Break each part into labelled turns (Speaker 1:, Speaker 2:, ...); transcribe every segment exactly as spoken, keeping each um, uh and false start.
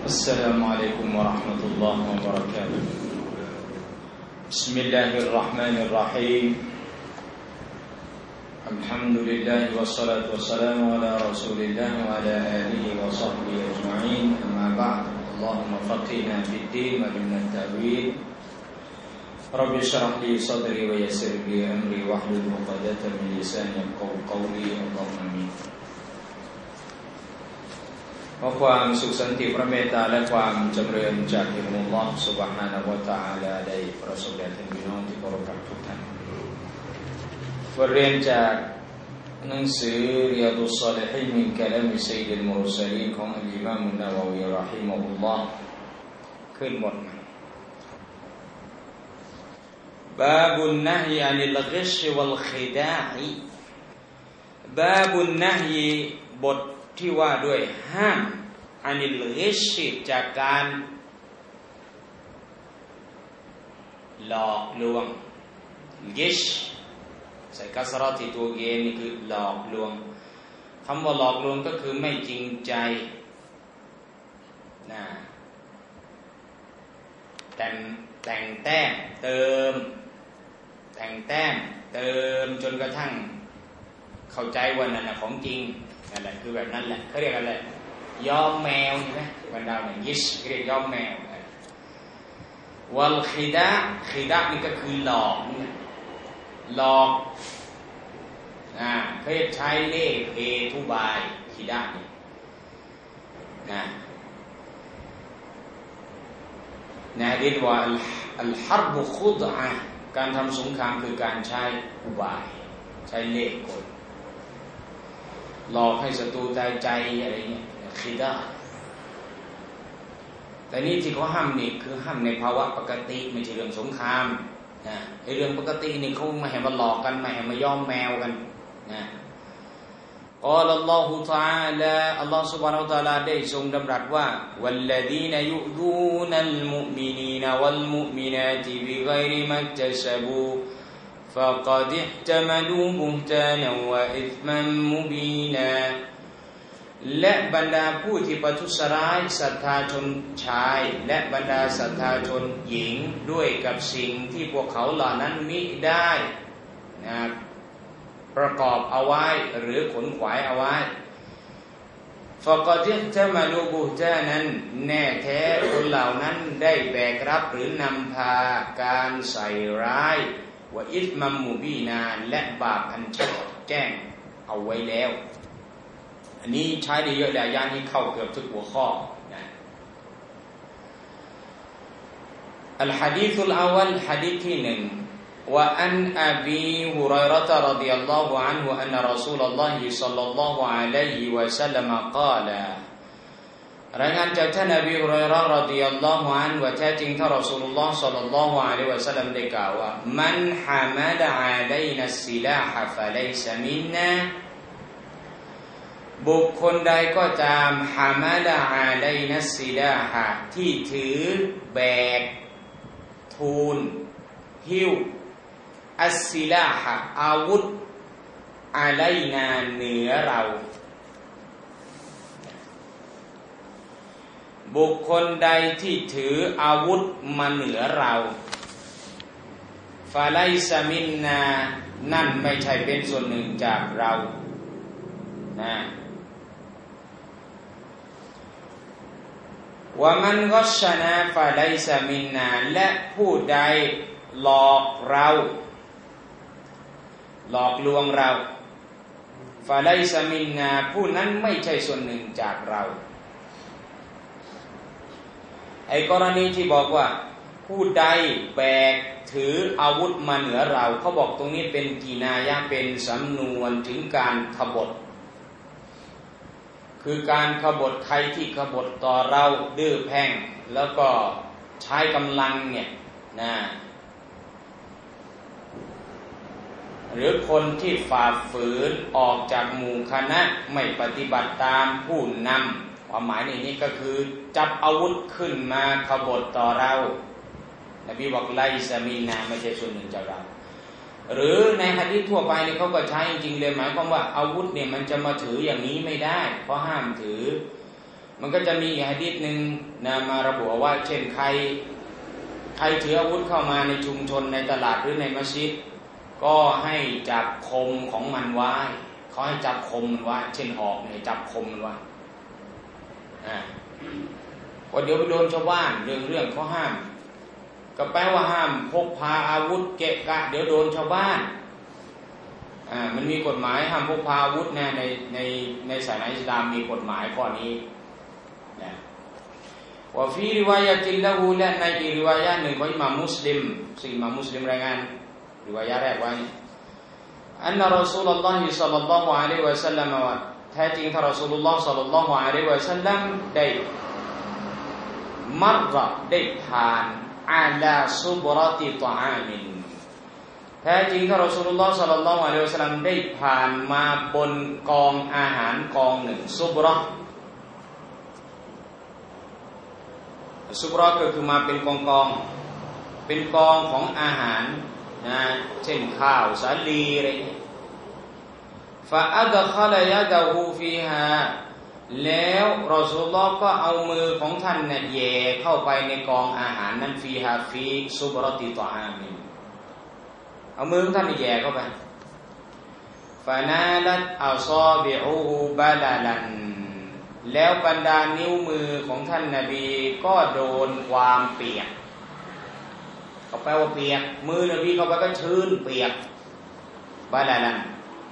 Speaker 1: السلام عليكم ورحمة الله وبركاته بسم الله الرحمن الرحيم الحمد لله والصلاة والسلام على رسول الله وعلى آله وصحبه أجمعين أما بعد اللهم فقهنا في الدين وعلمنا التأويل رب اشرح لي صدري ويسر لي أمري واحلل عقدة من لساني يفقهوا قولي اللهم آمينขอความสุขสันติพระเมตตาและความจำเริญจากอัลลอฮฺซุบฮานะฮูวะตะอาลาได้ประสบแด่ท่านพี่น้องที่เคารพรักทุกท่านบทเรียนจากหนังสือริยาดุศศอลิฮีนมินกะลามิซัยยิดุลมุรสลีนของอัลอิมามอันนะวะวีเราะฮิมะฮุลลอฮ์ขึ้นบทบาบุนนะฮยอานิลกิชวัลคิดาอิบาบุนนะฮยบทที่ว่าด้วยห้ามอานิลกิชจากการหลอกลวงกิชใส่กัสเราะห์ที่ตัวเกนี่คือหลอกลวงคำว่าหลอกลวงก็คือไม่จริงใจนะแต่งแต่งแต้มเติมแต่งแต้มเติมจนกระทั่งเข้าใจว่านั่นน่ะของจริงนั่นแหละคือแบบนั้นแหละเขาเรียกอะไรยอมแมวใช่ไหมบรรดาเนี่ยยิชเรียกยอมแมววัลคิดะคิดะนี่ก็คือหลอกหลอกนะเขาใช้เล่ห์เพทุบายคิดะนี่นะนะเรียกว่าอัลฮัรบุคุดอะห์การทำสงครามคือการใช้อุบายใช้เล่ห์กลหลอกให้ศัตรูตายใจอะไรเงี้ยคิดะแต่นี่ที่เขาห้ามนี่คือห้ามในภาวะปกติไม่ใช่เรื่องสงครามนะไอ้เรื่องปกตินี่เขาไม่ให้มาหลอกกันไม่ให้มาย้อมแมวกันนะกอลอัลลอฮุตะอาลาอัลลอฮฺ سبحانه และ تعالى ได้ทรงดำรัสว่าวัลลดีนยุดูนัลมุอ์มินีนวัลมุอ์มินาติบิฆอยริมักตัซบูفقد احتملوا بهتانا وإثما مبينا และบรรดาผู้ที่ประทุษร้ายศรัทธาชนชายและบรรดาศรัทธาชนหญิงด้วยกับสิ่งที่พวกเขาเหล่านั้นมิได้นะประกอบเอาไว้หรือขนขวายเอาไว้ فقد احتملوا بهتانا แน่แท้คนเหล่านั้นได้แบกรับหรือนำพาการใส่ร้ายว่าอิสมัมมูบีนาและบาปอันชัดแจ้งเอาไว้แล้วอันนี้ใช้ได้เยอะแต่ยานี้เข้าเกือบทุกหัวข้อนะอัลฮะดีษุลอวัลฮะดีษที่หนึ่งว่าอันอบีฮุรอยเราะฮ์รอฎิยัลลอฮุอันฮุอันนะรอซูลุลลอฮิศ็อลลัลลอฮุอะลัยฮิวะซัลลัมกล่าวรายงานจากท่านอบีฮุรอยเราะฮ์รอฎิยัลลอฮุอันฮุว่าแท้จริงท่านรอซูลุลลอฮ์ศ็อลลัลลอฮุอะลัยฮิวะซัลลัมได้กล่าวว่ามันฮะมะดะอะลัยนัสซิลาฮะฟะลัยซะมินนาบุคคลใดก็ตามฮะมะดะอะลัยนัสซิลาฮะที่ถือแบกทูลหิ้วอัสซิลาฮะอาวุธอะลัยนาเหนือเราบุคคลใดที่ถืออาวุธมาเหนือเราฟาไลซามินนานั่นไม่ใช่เป็นส่วนหนึ่งจากเรานะวะมันกัชนะฟาไลซามินนาและผู้ใดหลอกเราหลอกลวงเราฟาไลซามินนาผู้นั้นไม่ใช่ส่วนหนึ่งจากเราไอ้กรณีที่บอกว่าผู้ใดแบกถืออาวุธมาเหนือเราเขาบอกตรงนี้เป็นกีนายะเป็นสำนวนถึงการขบฏคือการขบฏใครที่ขบฏต่อเราดื้อแพ่งแล้วก็ใช้กำลังเนี่ยนะหรือคนที่ฝ่าฝืนออกจากหมู่คณะไม่ปฏิบัติตามผู้นำความหมายในนี้ก็คือจับอาวุธขึ้นมาขบฏต่อเรานบีบอกไลซามินนาไม่ใช่ส่วนหนึ่งจากเรา หรือในหะดีษทั่วไปนี่เขาก็ใช้จริงๆเลยหมายความว่าอาวุธเนี่ยมันจะมาถืออย่างนี้ไม่ได้เพราะห้ามถือมันก็จะมีอีกหะดีษหนึ่งนะมาระบุว่าเช่นใครใครถืออาวุธเข้ามาในชุมชนในตลาดหรือในมัสยิดก็ให้จับคมของมันไว้เขาให้จับคมมันไว้เช่นหอกเนี่ยจับคมมันไว้อ่าพอเดี๋ยวไปโดนชาวบ้านเรื่องเรื่องเขาห้ามก็แปลว่าห้ามพกพาอาวุธเกะกะเดี๋ยวโดนชาวบ้านอ่ามันมีกฎหมายห้ามพกพาอาวุธนะในในในศาสนาอิสลามมีกฎหมายข้อนี้นะว่าฟีริวายะติลละฮูและในอีกริวายะหนึ่งของอิหม่ามมุสลิมซึ่งอิหม่ามมุสลิมรายงานริวายะแรกไว้อันนะรอซูลุลลอฮิศ็อลลัลลอฮุอะลัยฮิวะซัลลัมว่าแท้จริงท่านรอซูลุลลอฮ์ศ็อลลัลลอฮุอะลัยฮิวะซัลลัมได้มัรรได้ผ่านอาลาซุบรติตออามินแท้จริงท่านรอซูลุลลอฮ์ศ็อลลัลลอฮุอะลัยฮิวะซัลลัมได้ผ่านมาบนกองอาหารกองหนึ่งซุบรอซุบรอก็คือมาเป็นกองกองเป็นกองของอาหารนะเช่นข้าวสาลีอะไรอย่างนี้ฟาอัดคอลยะดะฮูฟีฮาแล้วรอซูลุลลอฮ์ก็เอามือของท่านเนี่ยแย่เข้าไปในกองอาหารนั้นฟีฮาฟีซุบรติตออามินเอามือของท่านแย่เข้าไปฟานาลัตอัศอบิอูบะลาลันแล้วบรรดานิ้วมือของท่านนบีก็โดนความเปียกเขาแปลว่าเปียกมือนบีเข้าไปก็ชื้นเปียกบะลาลัน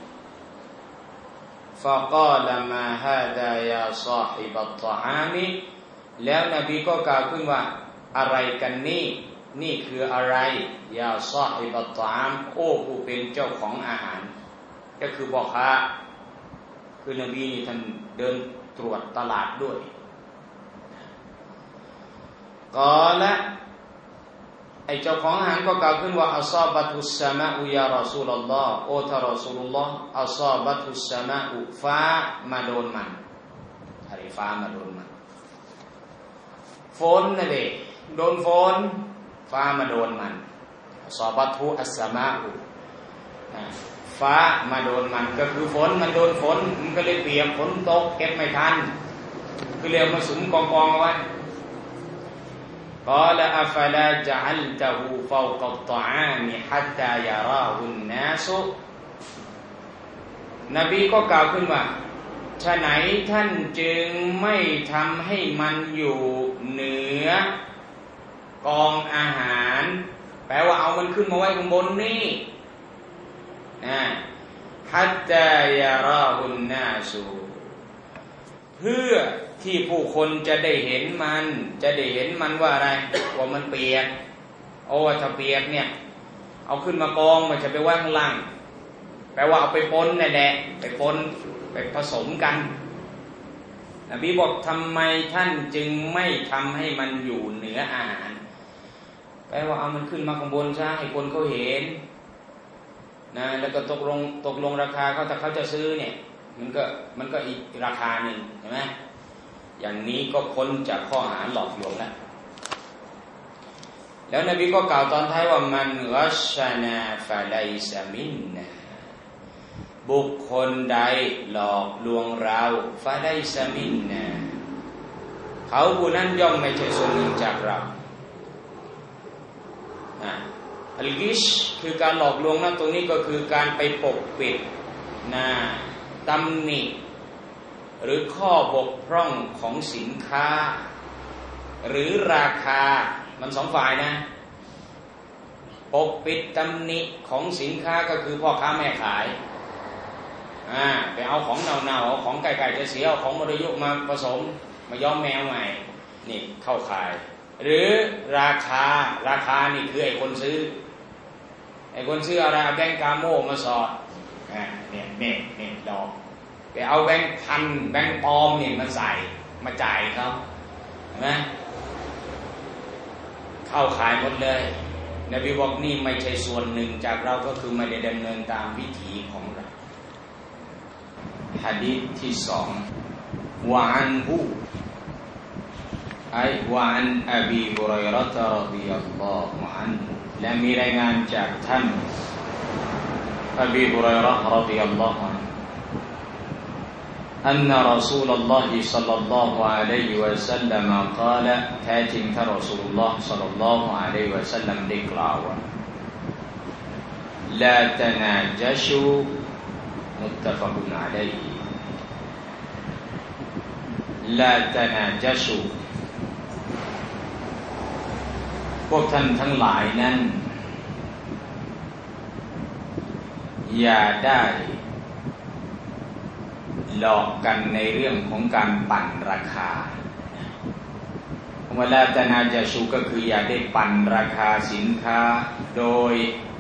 Speaker 1: ฟะกาลมาฮาดายาซอฮิบัตตออามิแล้วนบีก็กล่าวขึ้นว่าอะไรกันนี่นี่คืออะไรยาซอฮิบัตตออามโอ้ผู้เป็นเจ้าของอาหารก็คือพ่อค้าคือนบีนี่ท่านเดินตรวจตลาดด้วยกอละไอเจ้าของอาหารก็กล่าวขึ้นว่าอัศอบัตุสสมาอุยารอซูลุลลอฮ์โอทารอซูลุลลอฮ์อัศอบัตุสสมาอุฟ้ามาโดนมันอะไรฟ้ามาโดนมันฝนนั่นเองโดนฝนฟ้ามาโดนมันอัศอบัตุอัสสมาอุฟ้ามาโดนมันก็คือฝนมันโดนฝนมันก็เลยเปียกฝนตกเก็บไม่ทันคือเรียกมาสุมกองกองเอาไว้กอละอัฟลาจัลตะฮูฟาวกัตตออามิฮัตตายาราฮุนนาสุนบีก็กล่าวขึ้นว่าฉะไหนท่านจึงไม่ทำให้มันอยู่เหนือกองอาหารแปลว่าเอามันขึ้นมาไว้ข้างบนนี่ฮัตตายาราฮุนนาสุเพื่อที่ผู้คนจะได้เห็นมันจะได้เห็นมันว่าอะไรว่ามันเปียกโอ้ถ้าเปียกเนี่ยเอาขึ้นมากองมันจะไปไว้ข้างล่างแปลว่าเอาไปปนนั่นแหละไปปนไปผสมกันนบีบอกทำไมท่านจึงไม่ทำให้มันอยู่เหนืออาหารแปลว่าเอามันขึ้นมาข้างบนซะให้คนเขาเห็นนะแล้วก็ตกลงตกลงราคาเขาถ้าเขาจะซื้อเนี่ยมันก็มันก็อีกราคาหนึ่งใช่ไหมอย่างนี้ก็พ้นจากข้อหาหลอกลวงแล้วแล้วนบีก็กล่าวตอนท้ายว่ามันรัชนาฟาไลซามินนะบุคคลใดหลอกลวงเราฟาไลซามินนะเขาผู้นั้นย่อมไม่ใช่ส่วนหนึ่งจากเราอัลกิชคือการหลอกลวงนั้นตรงนี้ก็คือการไปปกปิดนะตำหนิหรือข้อบกพร่องของสินค้าหรือราคามันสองฝ่ายนะปกปิดตำหนิของสินค้าก็คือพ่อค้าแม่ขายอ่าไปเอาของเน่าๆเอาของไก่ๆจะเสียเอาของมรยุกมาผสมมาย้อมแมวใหม่นี่เข้าขายหรือราคาราคานี่คือไอ้คนซื้อไอ้คนซื้ออะไรเอาแบงก์กาโม่มาสอดอ่าเนี่ยเนี่ยเนี่ยดอกไปเอาแบงก์พันแบงก์ปลอมเนี่ยมาใส่มาจ่ายเขาเห็นไหมเข้าขายหมดเลยนบีบอกนี่ไม่ใช่ส่วนหนึ่งจากเราก็คือไม่ได้ดำเนินตามวิถีของเราหะดีษที่สองวะอันฮูไอวะอันอบีฮุรัยเราะฮ์รอฎิยัลลอฮุอันฮุและมีรายงานจากท่านอบีฮุรัยเราะฮ์รอฎิยัลลอฮุอันฮุ أن رسول الله صلى الله عليه وسلم قال แท้จริงท่านรอซูลุลลอฮ์ صلى الله عليه وسلم ได้กล่าวว่า لا تناجشوا متفق عليه لا تناجشوا พวกท่านทั้งหลายนั้นอย่าได้หลอกกันในเรื่องของการปั่นราคาเวลาตนาจะชูก็คืออย่าได้ปั่นราคาสินค้าโดย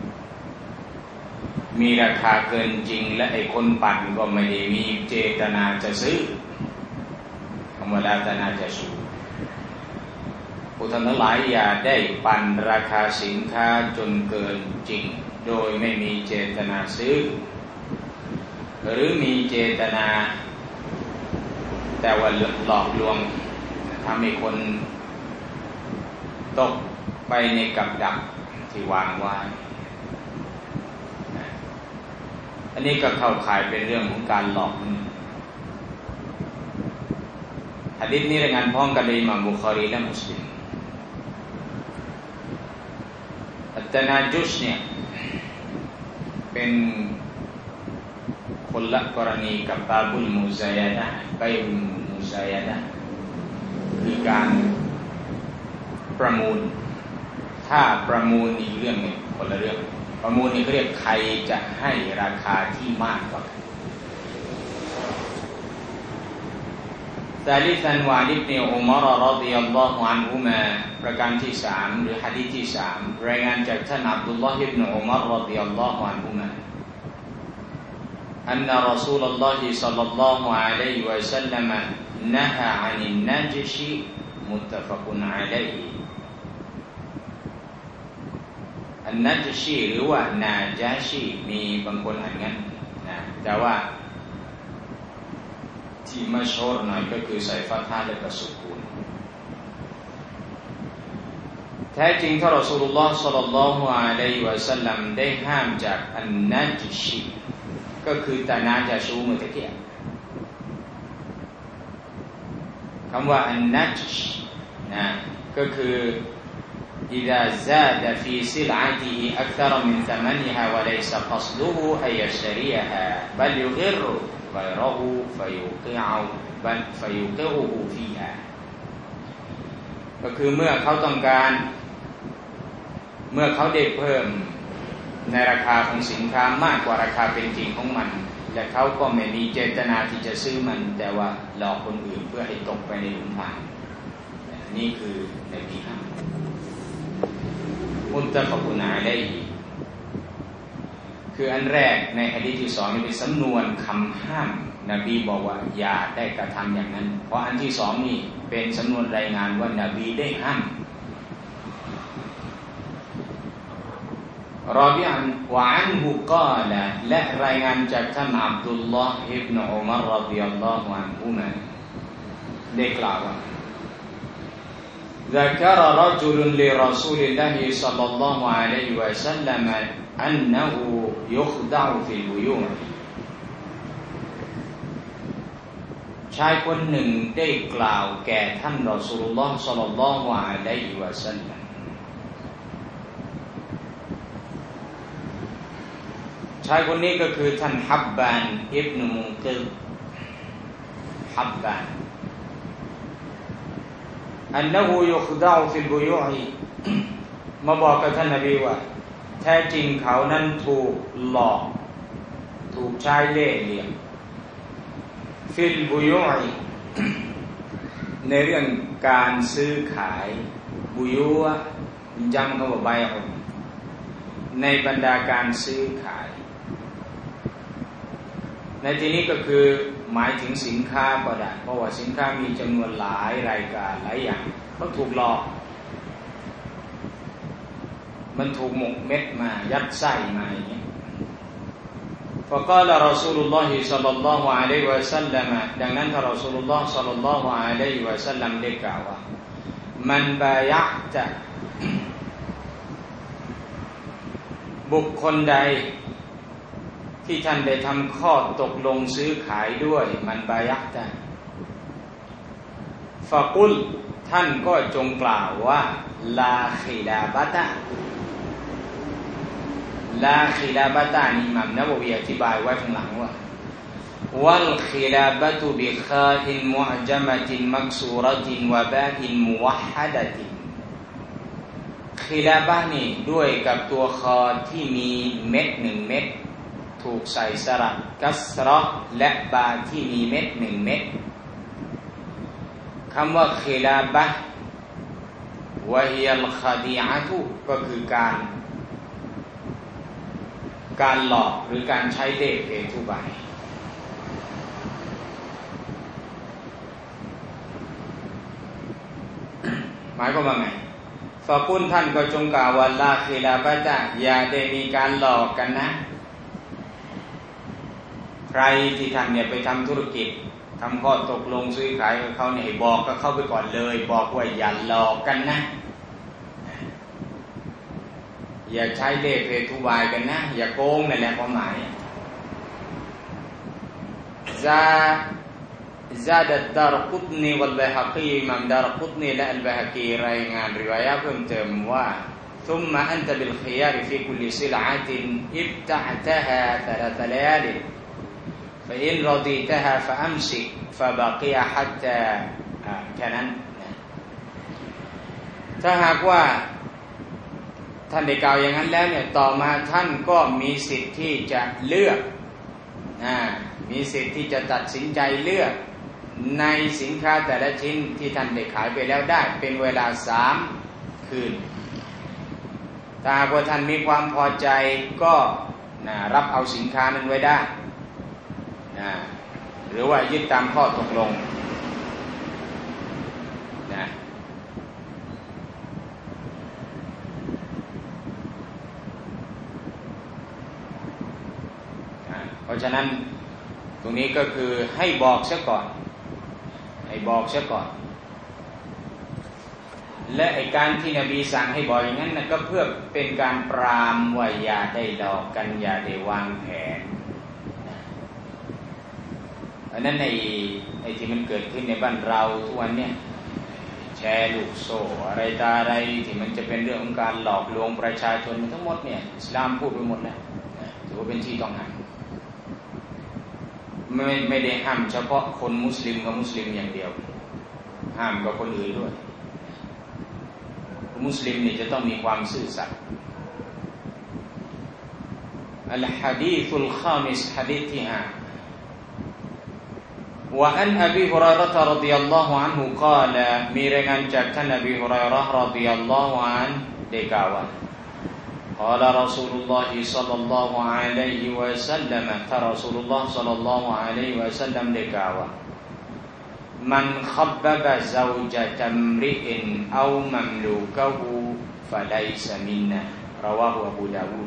Speaker 1: มีราคาเกินจริงและไอ้คนปั่นก็ไม่ได้มีเจตนาจะซื้อเวลาตนาจะชูผู้ท่านทั้งหลายอย่าได้ปั่นราคาสินค้าจนเกินจริงโดยไม่มีเจตนาซื้อหรือมีเจตนาแต่ว่าหลอกลวงทำให้คนตกไปในกับดักที่วางไว้อันนี้ก็เข้าข่ายเป็นเรื่องของการหลอกหะดีษนี้รายงานพร้อมกันในอิหม่ามบุคอรีและมุสลิมอัตตนาจุชเนี่ยเป็นคนละกรณีกับบาบุลมุซายานะไปบุลมุซายานะคือการประมูลถ้าประมูลอีกเรื่องหนึ่งคนละเรื่องประมูลนี่เขาเรียกใครจะให้ราคาที่มากกว่ากันซาลิซันวาลิบเนอุมารรอฎิยัลลอฮุอันฮุมาประการที่สามหรือหะดีษที่สามรายงานจากท่านอับดุลลอฮ์อิบนุอุมารรอฎิยัลลอฮุอันฮุมาأن رسول الله صلى الله عليه وسلم نهى عن النجش متفق عليه النجش หรือว่านาจาชีมีบางคนอ่านงั้นนะแต่ว่าที่มัชฮูรหน่อยก็คือใส่ฟัตฮะและก็สุกูนแท้จริงท่านรอซูลุลลอฮ์ ศ็อลลัลลอฮุอะลัยฮิวะซัลลัมได้ห้ามจากอันนัจชีก็คือตานาจะชูเมื่อตะเกียบคำว่าอันนัจนะก็คือ إذا زاد في سلعته أكثر من ثمنها وليس قصده أن يشتريها بل يغر غيره فيوقعه بل فيوقعه فيها ก็คือเมื่อเขาต้องการเมื่อเขาได้เพิ่มในราคาของสินค้ามากกว่าราคาเป็นจริงของมันและเขาก็ไม่มีเจตนาที่จะซื้อมันแต่ว่าหลอกคนอื่นเพื่อให้ตกไปในหลุมพรางนี่คือในที่ห้ามมุตตะฟะกุนอะลัยฮิคืออันแรกในหะดีษที่สองนี่เป็นสำนวนคำห้ามนบีบอกว่าอย่าได้กระทำอย่างนั้นเพราะอันที่สองนี่เป็นสำนวนรายงานว่านบีได้ห้ามรอบิอันวะอันฮุกาละและรายงานจากท่านอับดุลลอฮ์อิบนุอุมัรรอฎิยัลลอฮุอันฮุมาได้กล่าวว่า ذكر رجل لرسول الله صلى الله عليه وسلم أنه يخدع في البيوع ชายคนหนึ่งได้กล่าวแก่ท่านรอซูลุลลอฮ์ ศ็อลลัลลอฮุอะลัยฮิวะซัลลัมชายคนนี้ก็คือท่านฮับบานอิบนุมุกิรฮับบานอันนั้นยุคดาวฟิลบุยุฮีมาบอกกับท่านนบีว่าแท้จริงเขานั้นถูกหลอกถูกใช้เล่ห์เหลี่ยมฟิลบุยุฮีในเรื่องการซื้อขายบุยุจำคำว่าใบอมในบรรดาการซื้อขายในที่นี้ก็คือหมายถึงสินค้าก็ได้เพราะว่าสินค้ามีจำนวนหลายรายการหลายอย่างเขาถูกหลอกมันถูกหมกเม็ดมายัดไส้มาอย่างนี้فقال رسول الله صلى الله عليه وسلم ดังนั้นท่านรอซูลุลลอฮ์ ศ็อลลัลลอฮุอะลัยฮิวะซัลลัมได้กล่าวว่ามันบายะตะบุคคลใดที่ท่านได้ทำข้อตกลงซื้อขายด้วยมันบายักตะฟะกุลท่านก็จงกล่าวว่าลาคิลาบะตะลาคิลาบะตะนี่อิหม่ามนะวะวีอธิบายไว้ข้างหลังว่าวัลคิลาบะตุบิคาอินมุอจมะตินมักซูเราะตินวะบาอินมุวะฮะดะตินคิลาบะนี่ด้วยกับตัวคอที่มีเม็ดหนึ่งเม็ดถูกใส่สระกัสเราะห์และบาที่มีเม็ดหนึ่งเม็ดคำว่าคิลาบะวะฮิยัลคอดีอะตุก็คือการการหลอกหรือการใช้เล่ห์เหทุบายหมายความว่าไงฟะกุลท่านก็จงกล่าวว่าลาคิลาบะตะอย่าได้มีการหลอกกันนะใครที่ท่านเนี่ยไปทำธุรกิจทำข้อตกลงซื้อขายกับเขาเนี่ยบอกก็เข้าไปก่อนเลยบอกว่าอย่าหลอกกันนะอย่าใช้เล่ห์เหทุบายกันนะอย่าโกงนั่นแหละความหมายซาزاد الدارقطني والبيهقي من دارقطني لا البيهقي รายงานริวายะห์เพิ่มเติมว่า ثم أنت بالخيار في كل سلعة ابتعتها ثلاث ليال فإن رضيتها فأمسك فبقي حتى แค่นั้นถ้าหากว่าท่านได้กล่าวอย่างนั้นแล้วเนี่ยต่อมาท่านก็มีสิทธิ์ที่จะเลือกอ่ามีสิทธิ์ที่จะตัดสินใจเลือกในสินค้าแต่ละชิ้นที่ท่านได้ขายไปแล้วได้เป็นเวลาสามคืนถ้าหากว่าท่านมีความพอใจก็นะรับเอาสินค้านั้นไว้ได้นะหรือว่ายึดตามข้อตกลงนะเพราะฉะนั้นตรงนี้ก็คือให้บอกซะก่อนให้บอกซะก่อนและไอ้การที่นบีสั่งให้บอกอย่างนั้นนะก็เพื่อเป็นการปรามว่าอย่าได้หลอกกันอย่าได้วางแผนเพราะนั้นในไอ้ที่มันเกิดขึ้นในบ้านเราทุกวันเนี่ยแชร์ลูกโซ่อะไรตาอะไรที่มันจะเป็นเรื่องของการหลอกลวงประชาชนทั้งหมดเนี่ยอิสลามพูดไปหมดแล้วถือว่าเป็นที่ต้องห้ามไม่ไม่ได้ห้ามเฉพาะคนมุสลิมกับมุสลิมอย่างเดียวห้ามกับคนอื่นด้วยมุสลิมนี่จะต้องมีความซื่อสัตย์อัลฮะดีษุลฆามิสหะดีษที่ห้าوعن أبي هريرة رضي الله عنه قال มีรายงานจากท่านอบีฮุรอยเราะห์รอฎิยัลลอฮุอันฮุได้กล่าวว่า قال رسول الله صلى الله عليه وسلم ท่านรอซูลุลลอฮ์ صلى الله عليه وسلم ได้กล่าวว่ามันขับบะบะซาวจะตัมริอินเอามัมลูกะฮูฟะไลซะมินนะราวะฮุอบูดาวูด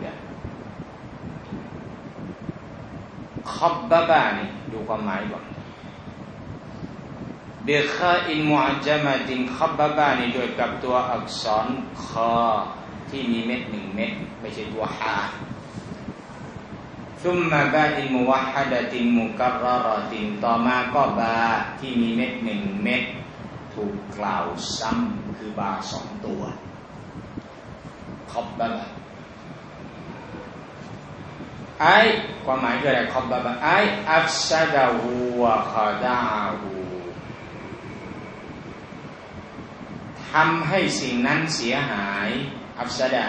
Speaker 1: ขับบะบะนี่ดูความหมายก่อนเบคาอินมุอจมะตินขับบะบะนี่โดยกับตัวอักษรคอที่มีเม็ดหนึ่งเม็ดไม่ใช่ตัวฮาซุมมาบาอินมุวะฮะดะตินมุกัรรอเราะตินต่อมาก็บาที่มีเม็ดหนึ่งเม็ดถูกกล่าวซ้ำคือบาสองตัวขับบะบะไอความหมายคืออะไรขับบะบะไออัฟซะดะฮูวะคอดะฮูทำให้สิ่งนั้นเสียหายอัฟซะดะ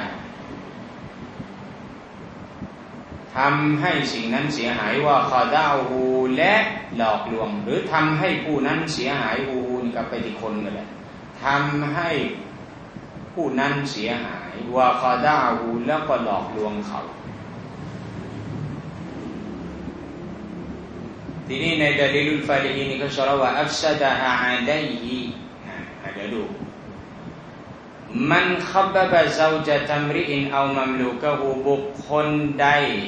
Speaker 1: ทำให้สิ่งนั้นเสียหายว่าคอดาฮูและหลอกลวงหรือทำให้ผู้นั้นเสียหายฮูนี่ก็ไปที่คนกันแหละทำให้ผู้นั้นเสียหายว่าคอดาฮูแล้วก็หลอกลวงเขาทีนี้ในดะลีลุลฟาลิฮีนี่ก็ชะรว่าอัฟซะดะฮะอะลัยฮิเดี๋ยวดูมันขับบะบะซาวจะตัมริอินเอามัมลูกะฮูบุคคลใด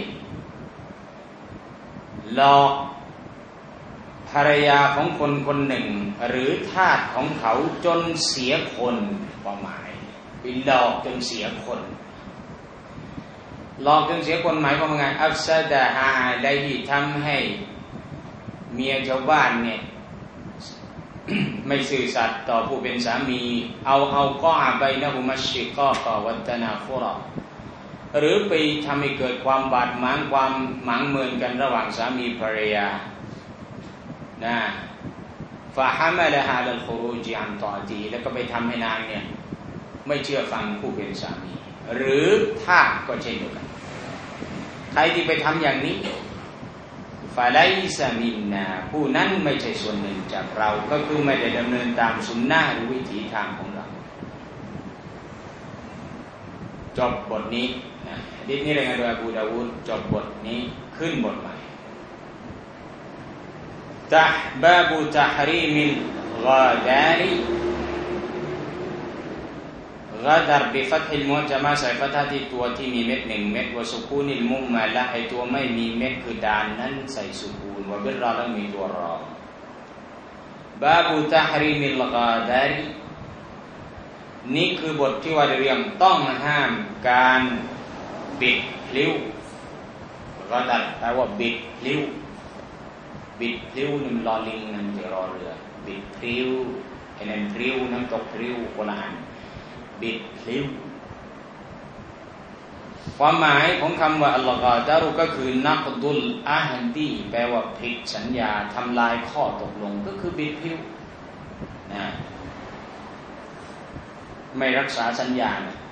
Speaker 1: หลอกภรรยาของคนคนหนึ่งหรือทาสของเขาจนเสียคนความหมายไปหลอกจนเสียคนหลอกจนเสียคนหมายความว่าไงอัฟซาดะฮาได้ที่ทำให้เมียชาวบ้านเนี่ยไม่ซื่อสัตย์ต่อผู้เป็นสามีเอาเอาก็อาใบนะฮุมัชชิกอกวัตนาฟุรอหรือไปทำให้เกิดความบาดหมางความหมางเมินกันระหว่างสามีภรรยานะฟาฮามาละฮาลัลฟุรูจิอันตอตีแล้วก็ไปทำให้นางเนี่ยไม่เชื่อฟังผู้เป็นสามีหรือถ้าก็เช่นเดียวกันใครที่ไปทำอย่างนี้ฟาไลซามินนาผู้นั้นไม่ใช่ส่วนหนึ่งจากเราก็คือไม่ได้ดำเนินตามสุนนะหรือวิถีทางของเราจบบทนี้นะดิษนี้รายงานโดยอบูดาวูดจบบทนี้ขึ้นบทใหม่ตะบาบุตะฮรีมิลกาดารีกาดารบิฟัตฮิลมุจมาใส่ฟัตฮะที่ตัวที่มีเม็ดหนึ่งเม็ดวะซุกูนิลมุมมาละไอตัวไม่มีเม็ดคือดานนั้นใส่ซุกูนวะบิรรอแล้วมีตัวรอบาบุตะฮรีมิลกาดารีนี่คือบทที่ว่าเรื่องต้องห้ามการบิดพลิ้วกาดารแปลว่าบิดพลิ้วบิดพลิ้วนี่มันลอลิงนั่นจะรอเรือบิดพลิ้วไอ้นั่นพลิ้วน้ำตกพลิ้วคนละอันบิดพลิ้วความหมายของคำว่าอัลลอฮฺจารุก็คือนักดุลอาฮันดีแปลว่าผิดสัญญาทำลายข้อตกลงก็คือบิดพลิ้วนะไม่รักษาสัญญานะ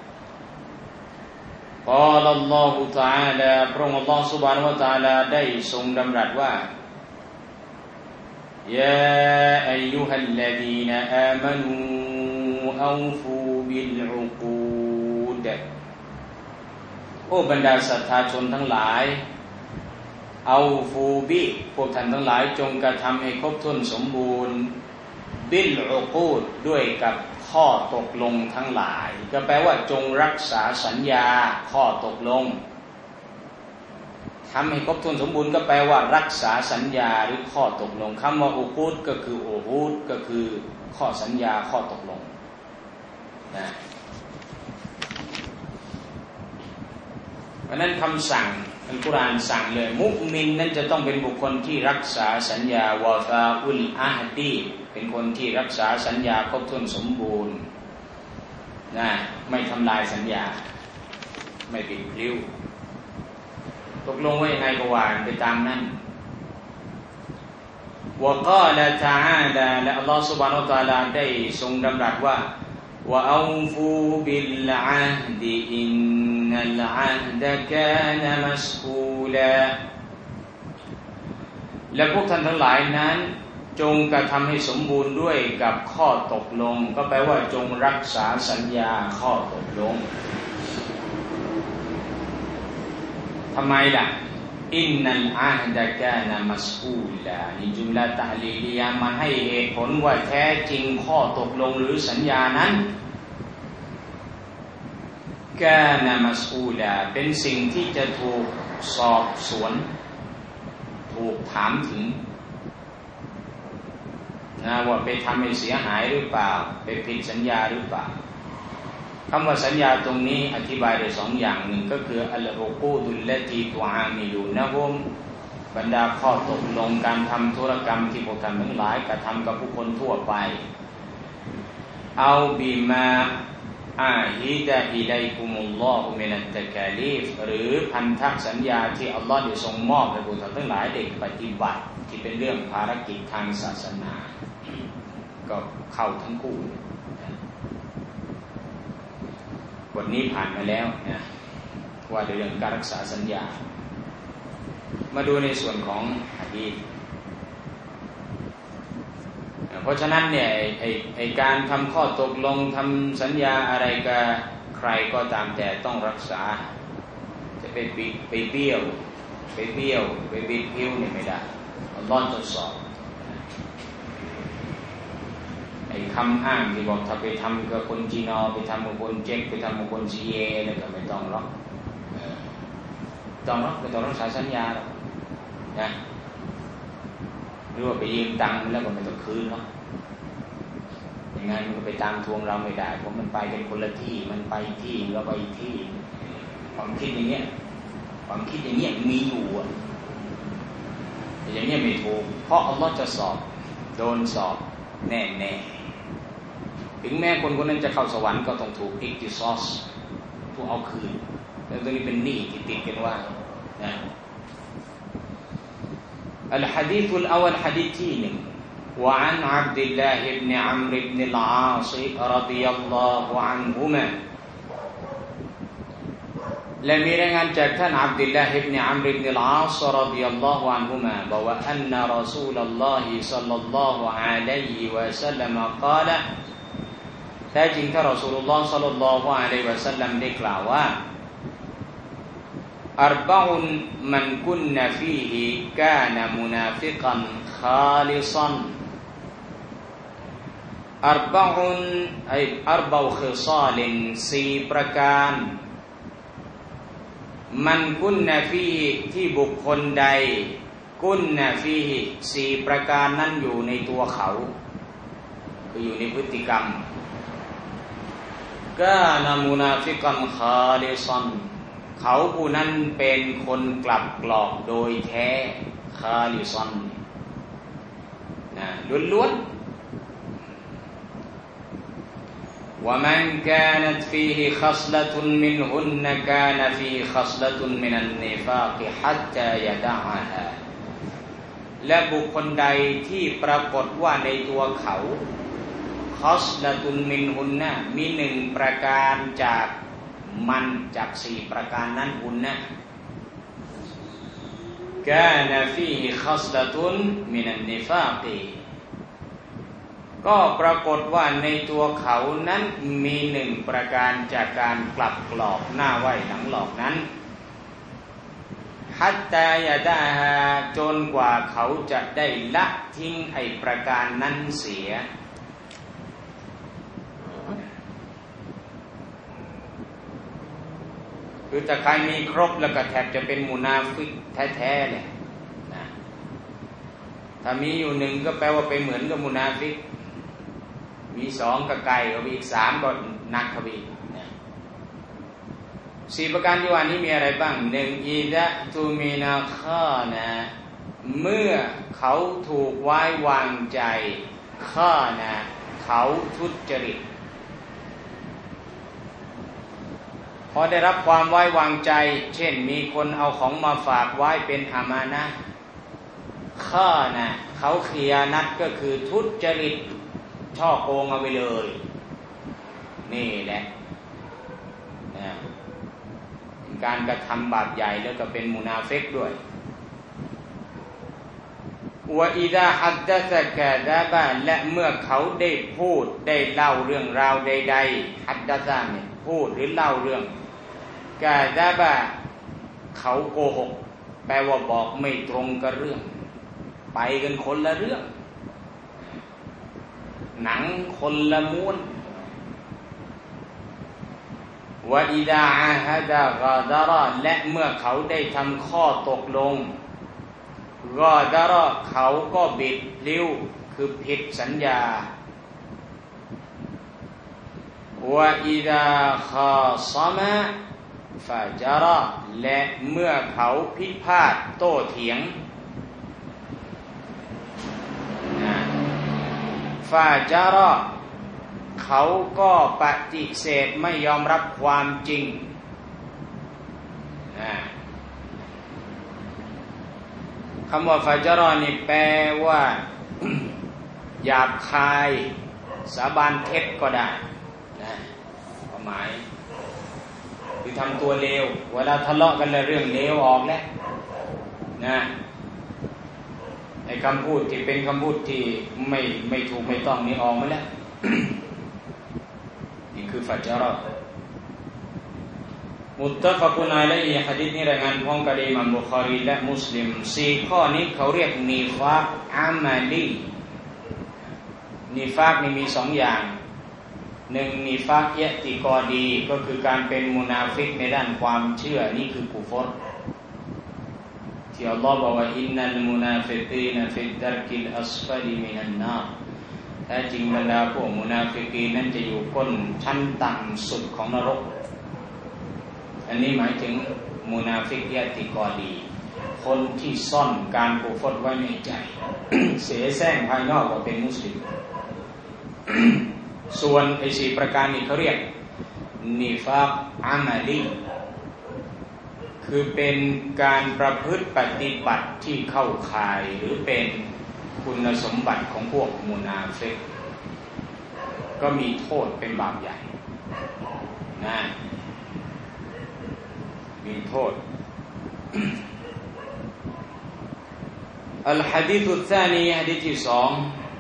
Speaker 1: พออัลลอฮฺตะอาลาพระองค์อัลลอฮฺซุบฮานะฮูวะตะอาลาได้ทรงดำรัสว่ายาอัยยูฮัลลดีนอามานูอัลฟูบิลอุกูดโอ้บรรดาศรัทธาชนทั้งหลายอัลฟูบิพวกท่านทั้งหลายจงกระทำให้ครบถ้วนสมบูรณ์บิลอุกูดด้วยกับข้อตกลงทั้งหลายก็แปลว่าจงรักษาสัญญาข้อตกลงทำให้ครบถ้วนสมบูรณ์ก็แปลว่ารักษาสัญญาหรือข้อตกลงคำว่าอุกูดก็คืออูฮูดก็คือข้อสัญญาข้อตกลงนะเพราะนั้นคำสั่งอัลกุรอานสั่งเลยมุมินนั้นจะต้องเป็นบุคคลที่รักษาสัญญาวาฟาอุลอาฮดีเป็นคนที่รักษาสัญญาครบถ้วนสมบูรณ์นะไม่ทำลายสัญญาไม่ปิดพลิ้วตกลงไว้ยังไงก็ว่าไปตามนั้นวะกาละตะอาลาและอัลลอฮฺซุบฮานะฮูวะตะอาลาได้ทรงดำรัสว่าวะอัลฟูบิลอะฮดิอินนัลอะฮดะกานะมัสอูลาและพวกท่านทั้งหลายนั้นจงกระทำให้สมบูรณ์ด้วยกับข้อตกลงก็แปลว่าจงรักษาสัญญาข้อตกลงทำไมล่ะอินนัลอาฮดะกานะมัสอูลานี่จุมละตะฮลีลียะมาให้เหตุผลว่าแท้จริงข้อตกลงหรือสัญญานั้นกานะมัสอูลาเป็นสิ่งที่จะถูกสอบสวนถูกถามถึงนะว่าไปทำให้เสียหายหรือเปล่าไปผิดสัญญาหรือเปล่าคำว่าสัญญาตรงนี้อธิบายได้สองอย่างหนึ่งก็คืออัลอุกูดุลละตีตุอามิลูนะฮุมบรรดาข้อตกลงการทำธุรกรรมที่พวกท่านทั้งหลายกระทำกับผู้คนทั่วไปเอาบิมาอาฮิดะอิลัยกุมุลลอฮุมินัตตะกาลีฟหรือพันธสัญญาที่อัลลอฮ์ได้ทรงมอบให้พวกท่านทั้งหลายได้ปฏิบัติที่เป็นเรื่องภารกิจทางศาสนาก็เข้าทั้งคู่บทนี้ผ่านมาแล้วนะว่าเรื่องการรักษาสัญญามาดูในส่วนของหะดีษเพราะฉะนั้นเนี่ยไอ้ไอ้การทำข้อตกลงทำสัญญาอะไรกับใครก็ตามแต่ต้องรักษาจะไปปิดไปเบี้ยวไปเบี้ยวไปบิดผิวเนี่ยไม่ได้อัลเลาะห์ทดสอบไอ้คำอ้างที่บอกถ้าไปทำกับคนจีนอไปทำกับคนเจ๊กไปทำกับคนซีเอเนี่ยก็ไม่ต้องหรอกต้องหรอกไม่ต้องรักษาสัญญาหรอกนะหรือว่าไปยืมตังค์แล้วก็ไม่ต้องคืนหรอกอย่างงั้นมันก็ไปตามทวงเราไม่ได้เพราะมันไปเป็นคนละที่มันไปที่เราไปที่ความคิดอย่างเงี้ยความคิดอย่างเงี้ยมีอยู่อ่ะแต่อย่างเงี้ยไม่ถูกเพราะอัลลอฮ์จะสอบโดนสอบแน่แน่ถึงแม้คนคนนั้นจะเข้าสวรรค์ก็ต้องถูกอิกติซอสถูกเอาคืนแล้วตรงนี้เป็นหนี้ที่ติดกันว่านะالحديث الأول حديث تين وعن عبد الله بن عمرو بن العاص رضي الله عنهما لم يرن جاء عبد الله بن عمرو بن العاص رضي الله عنهما وأن رسول الله صلى الله عليه وسلم قال แท้จริงถ้ารอซูลุลลอฮ์ صلى الله عليه وسلم ได้กล่าวว่าอัรบะอุนมันกุนนะฟีฮิกานะมุนาฟิกันคาลิซันอัรบะอุนไออัรบะอุคิซาลินสี่ประการมันกุนนะฟีฮิที่บุคคลใดกุนนะฟีฮิสี่ประการนั้นอยู่ในตัวเขาคืออยู่ในพฤติกรรมกานะมุนาฟิกันคาลิซันเขาผู้นั้นเป็นคนกลับกรอกโดยแท้คาลิซันนะล้วนๆว่ามันกานัตฟีฮิคัศละตุนมินฮุนนะกานะฟีฮิคัศละตุนมินันนิฟากิฮัตตายะดะอะฮาและบุคคลใดที่ปรากฏว่าในตัวเขาคัศละตุนมินฮุนนะมีหนึ่งประการจากมันจากสี่ประการนั้นอุนนะกานะฟีฮิคัศละตุนมินันนิฟากิก็ปรากฏว่าในตัวเขานั้นมีหนึ่งประการจากการกลับกรอกหน้าไหวหลังหลอกนั้นฮัตตายะดะฮาจนกว่าเขาจะได้ละทิ้งไอ้ประการนั้นเสียคือถ้าใครมีครบแล้วก็แทบจะเป็นมุนาฟิกแท้ๆเลยนะถ้ามีอยู่หนึ่งก็แปลว่าไปเหมือนกับมุนาฟิกมีสองก็ไกลก็มีอีกสามก็หนักก็มีนะสี่ประการที่ว่านี้มีอะไรบ้างหนึ่งอิดะตุมินาคานะเมื่อเขาถูกไว้วางใจข้านะเขาทุจริตพอได้รับความไว้วางใจเช่นมีคนเอาของมาฝากไว้เป็นอามานะห์ข้านะเขาเขียนัดก็คือทุจริตช่อโกงเอาไปเลยนี่แหละนะการกระทำบาปใหญ่แล้วก็เป็นมุนาฟิกด้วยวะอิดะฮัดดะซะกะดะบะและเมื่อเขาได้พูดได้เล่าเรื่องราวใดๆฮัดดะซะเนี่ยพูดหรือเล่าเรื่องกะดะบะเขาโกหกแปลว่าบอกไม่ตรงกับเรื่องไปกันคนละเรื่องหนังคนละม้วนวะอิดะอะฮะดะกะดะรอและเมื่อเขาได้ทำข้อตกลงกอดะรอเขาก็บิดลิ้วคือผิดสัญญาวะอิดะคาซะมะฟะจาระและเมื่อเขาพิพาทโต้เถียงฟาจาระเขาก็ปฏิเสธไม่ยอมรับความจริงคำว่าฟาจาระนี่แปลว่าหยาบคายสาบานเท็จก็ได้นะความหมายคือทำตัวเลวเวลาทะเลาะกันแล้วเรื่องเลวออกแล้วนะไอ้คำพูดที่เป็นคำพูดที่ไม่ไม่ถูกไม่ต้องนี่ออกมาแล้ว นี่คือฟัจเราะห์มุตตะฟะกุนอะลัยฮิหะดีษนี้รายงานของกะอิหม่ามบุคอรีและมุสลิมสี่ข้อนี้เขาเรียกนิฟากอามัลีนิฟากนี่มีสองอย่างหนึ่งนิฟากอิอ์ติกอดีก็คือการเป็นมุนาฟิกในด้านความเชื่อนี่คือกุฟรที่อัลลอฮ์บอกว่าอินนัลมุนาฟิกีนฟิดดัรกิลอัสฟัลิมินันนารแท้จริงบรรดาพวกมุนาฟิกีนั้นจะอยู่ก้นชั้นต่ำสุดของนรกอันนี้หมายถึงมุนาฟิกยะติกอดีคนที่ซ่อนการกุฟรไว้ในใจ เสแสร้งภายนอกว่าเป็นมุสลิม ส่วนไอ้สี่ประการนี้เขาเรียกนิฟากอามัลีคือเป็นการประพฤติปฏิบัติที่เข้าข่ายหรือเป็นคุณสมบัติของพวกมุนาฟิกก็มีโทษเป็นบาปใหญ่นะมีโทษ الحديث الثاني حديث سอง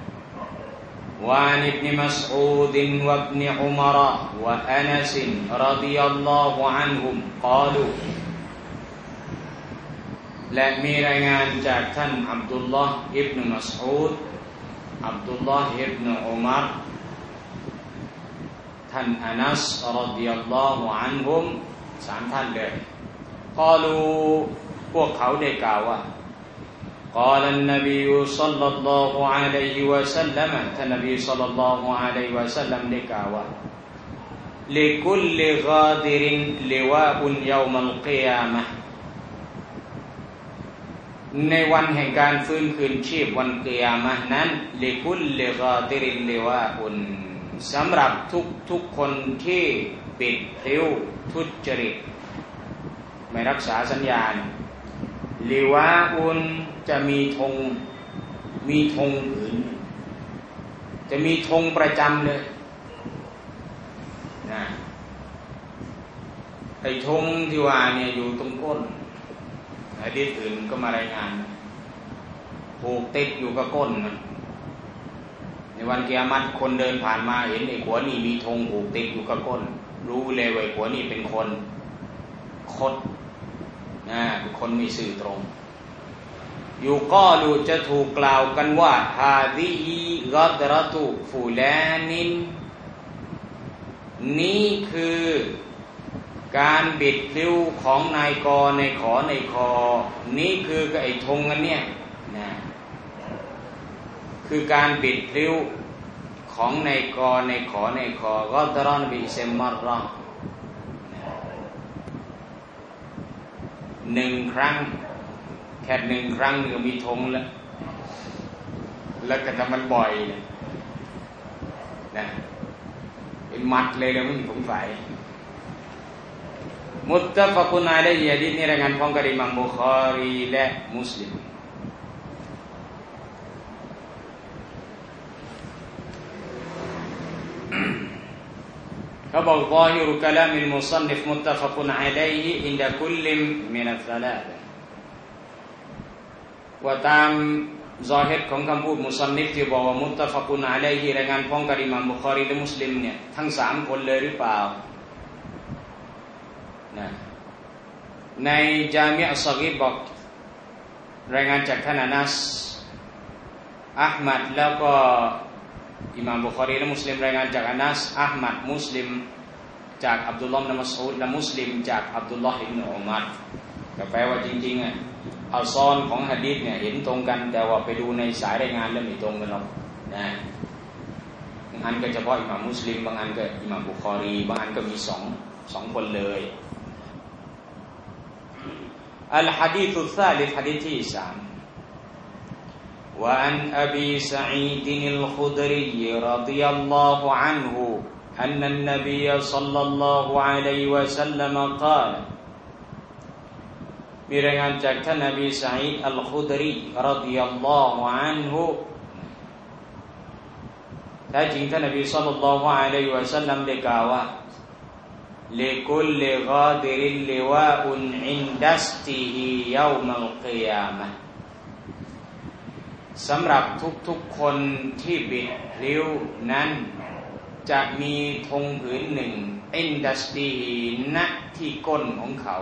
Speaker 1: وعن ابن مسعود وابن عمر وأنس رضي الله عنهم قالوا และมีรายงานจากท่านอับดุลลอฮ์อิบนุมัสอูดอับดุลลอฮ์อิบนุอุมัรท่านอานัสรฎิยัลลอฮุอันฮุมสามท่านเลยกล่าวพวกเขาได้กล่าวว่า قال النبي صلى الله عليه وسلم ท่านนบีศ็อลลัลลอฮุอะลัยฮิวะซัลลัมได้กล่าวว่า لكل غادر لواء يوم القيامة ในวันแห่งการฟื้นคืนชีพวันกิยามะห์นั้น لكل غادر لواء สำหรับทุกทุกคนที่ปิดพลิ้วทุจริตไม่รักษาสัญญาณลิวาอุนจะมีธงมีธงผืนจะมีธงประจำเลยนะไอ้ธงที่ว่าเนี่ยอยู่ตรงก้นหะดีษอื่นก็มารายงานผูกติดอยู่กับก้นมันในวันกิยามะห์คนเดินผ่านมาเห็นไอ้หัวนี่มีธงผูกติดอยู่กับก้นรู้เลยว่าไอ้หัวนี่เป็นคนคดนะเป็นคนมีสื่อตรงอยู่ก็ลูจะถูกกล่าวกันว่าฮาดิฮิกัดรตุฟูลานินนี่คือการบิดพลิ้วของนายกในขอในคอนี่คือไอ้ธงอันเนี้ยนะคือการบิดพลิ้วของนายกในขอในคอกัดรอนบิเซมมัรเราะห์หนึ่งครั้งแค่หนึ่งครั้งก็มีธงแล้วแล้วก็ทำมันบ่อยนะเป็นมัดเลยนะมึงสงสัยมุตตะฟะกุนอะลัยฮิหะดีษนี้รายงานพร้อมกับอิหม่ามบุคอรีและมุสลิมเขาบอกว่าฮิรุกะลามิลมุซันนิฟมุตตะฟะกุนอะลัยฮิอินดะคุลลิมมินัสซะลาตะว่าตามซอฮิรของคำพูดมุซันนิฟที่บอกว่ามุตตะฟะกุนอะลัยฮิรายงานพร้อมกับอิหม่ามบุคอรีและมุสลิมเนี่ยทั้งสามคนเลยหรือเปล่านะในจามิอะห์ศอฆีรบอกรายงานจากท่านอานัสอะห์มัดแล้วก็อิหม่ามบุคอรีและมุสลิมรายงานจากอานัสอะห์มัดมุสลิมจากอับดุลลอฮ์อิบนุมัสอูดและมุสลิมจากอับดุลลอฮ์อิบนุอุมัรก็แปลว่าจริงๆอ่ะอัลซอนของหะดีษเนี่ยเห็นตรงกันแต่ว่าไปดูในสายรายงานแล้วไม่ตรงกันหรอกนะบางอันก็เฉพาะอิหม่ามมุสลิมบางอันก็อิหม่ามบุคอรีบางอันก็มีสองสองคนเลยอัลหะดีษุซาลิสหะดีษที่สามوعن أبي سعيد الخدري رضي الله عنه أن النبي صلى الله عليه وسلم قال มีรายงานจากท่านนบีซะอีดอัลคุดรีรฎิยัลลอฮุอันฮุแท้จริงท่านนบีศ็อลลัลลอฮุอะลัยฮิวะซัลลัมได้กล่าวว่าลิกุลลิฆาดิริลลิวาอุนอินดัสติฮิยอมัลกิยามะห์สำหรับทุกๆคนที่บิดพลิ้วนั้นจะมีธงผืนหนึ่งอินดัสติฮิณที่ก้นของเขา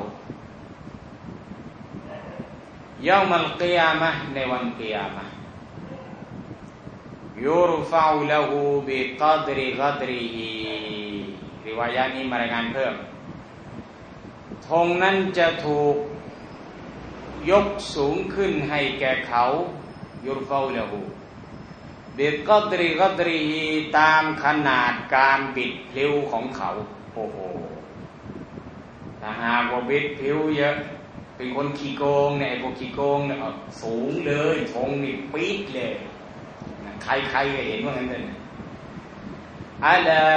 Speaker 1: ยอมัลกิยามะห์ในวันกิยามะห์ยุรฟะอุละฮูบิกัดริกัดริฮิริวายะห์นี้มารายงานเพิ่มธงนั้นจะถูกยกสูงขึ้นให้แก่เขายุรฟะอุละฮูบิกัดริกัดริฮิตามขนาดการบิดพลิ้วของเขาโอ้โหถ้าหากว่าบิดผิวเยอะเป็นคนขี้โกงเนี่ยไอ้พวกขี้โกงเนี่ยสูงเลยทงนี่ปี๊ดเลยใครๆก็เห็นว่างั้นเลยอะลา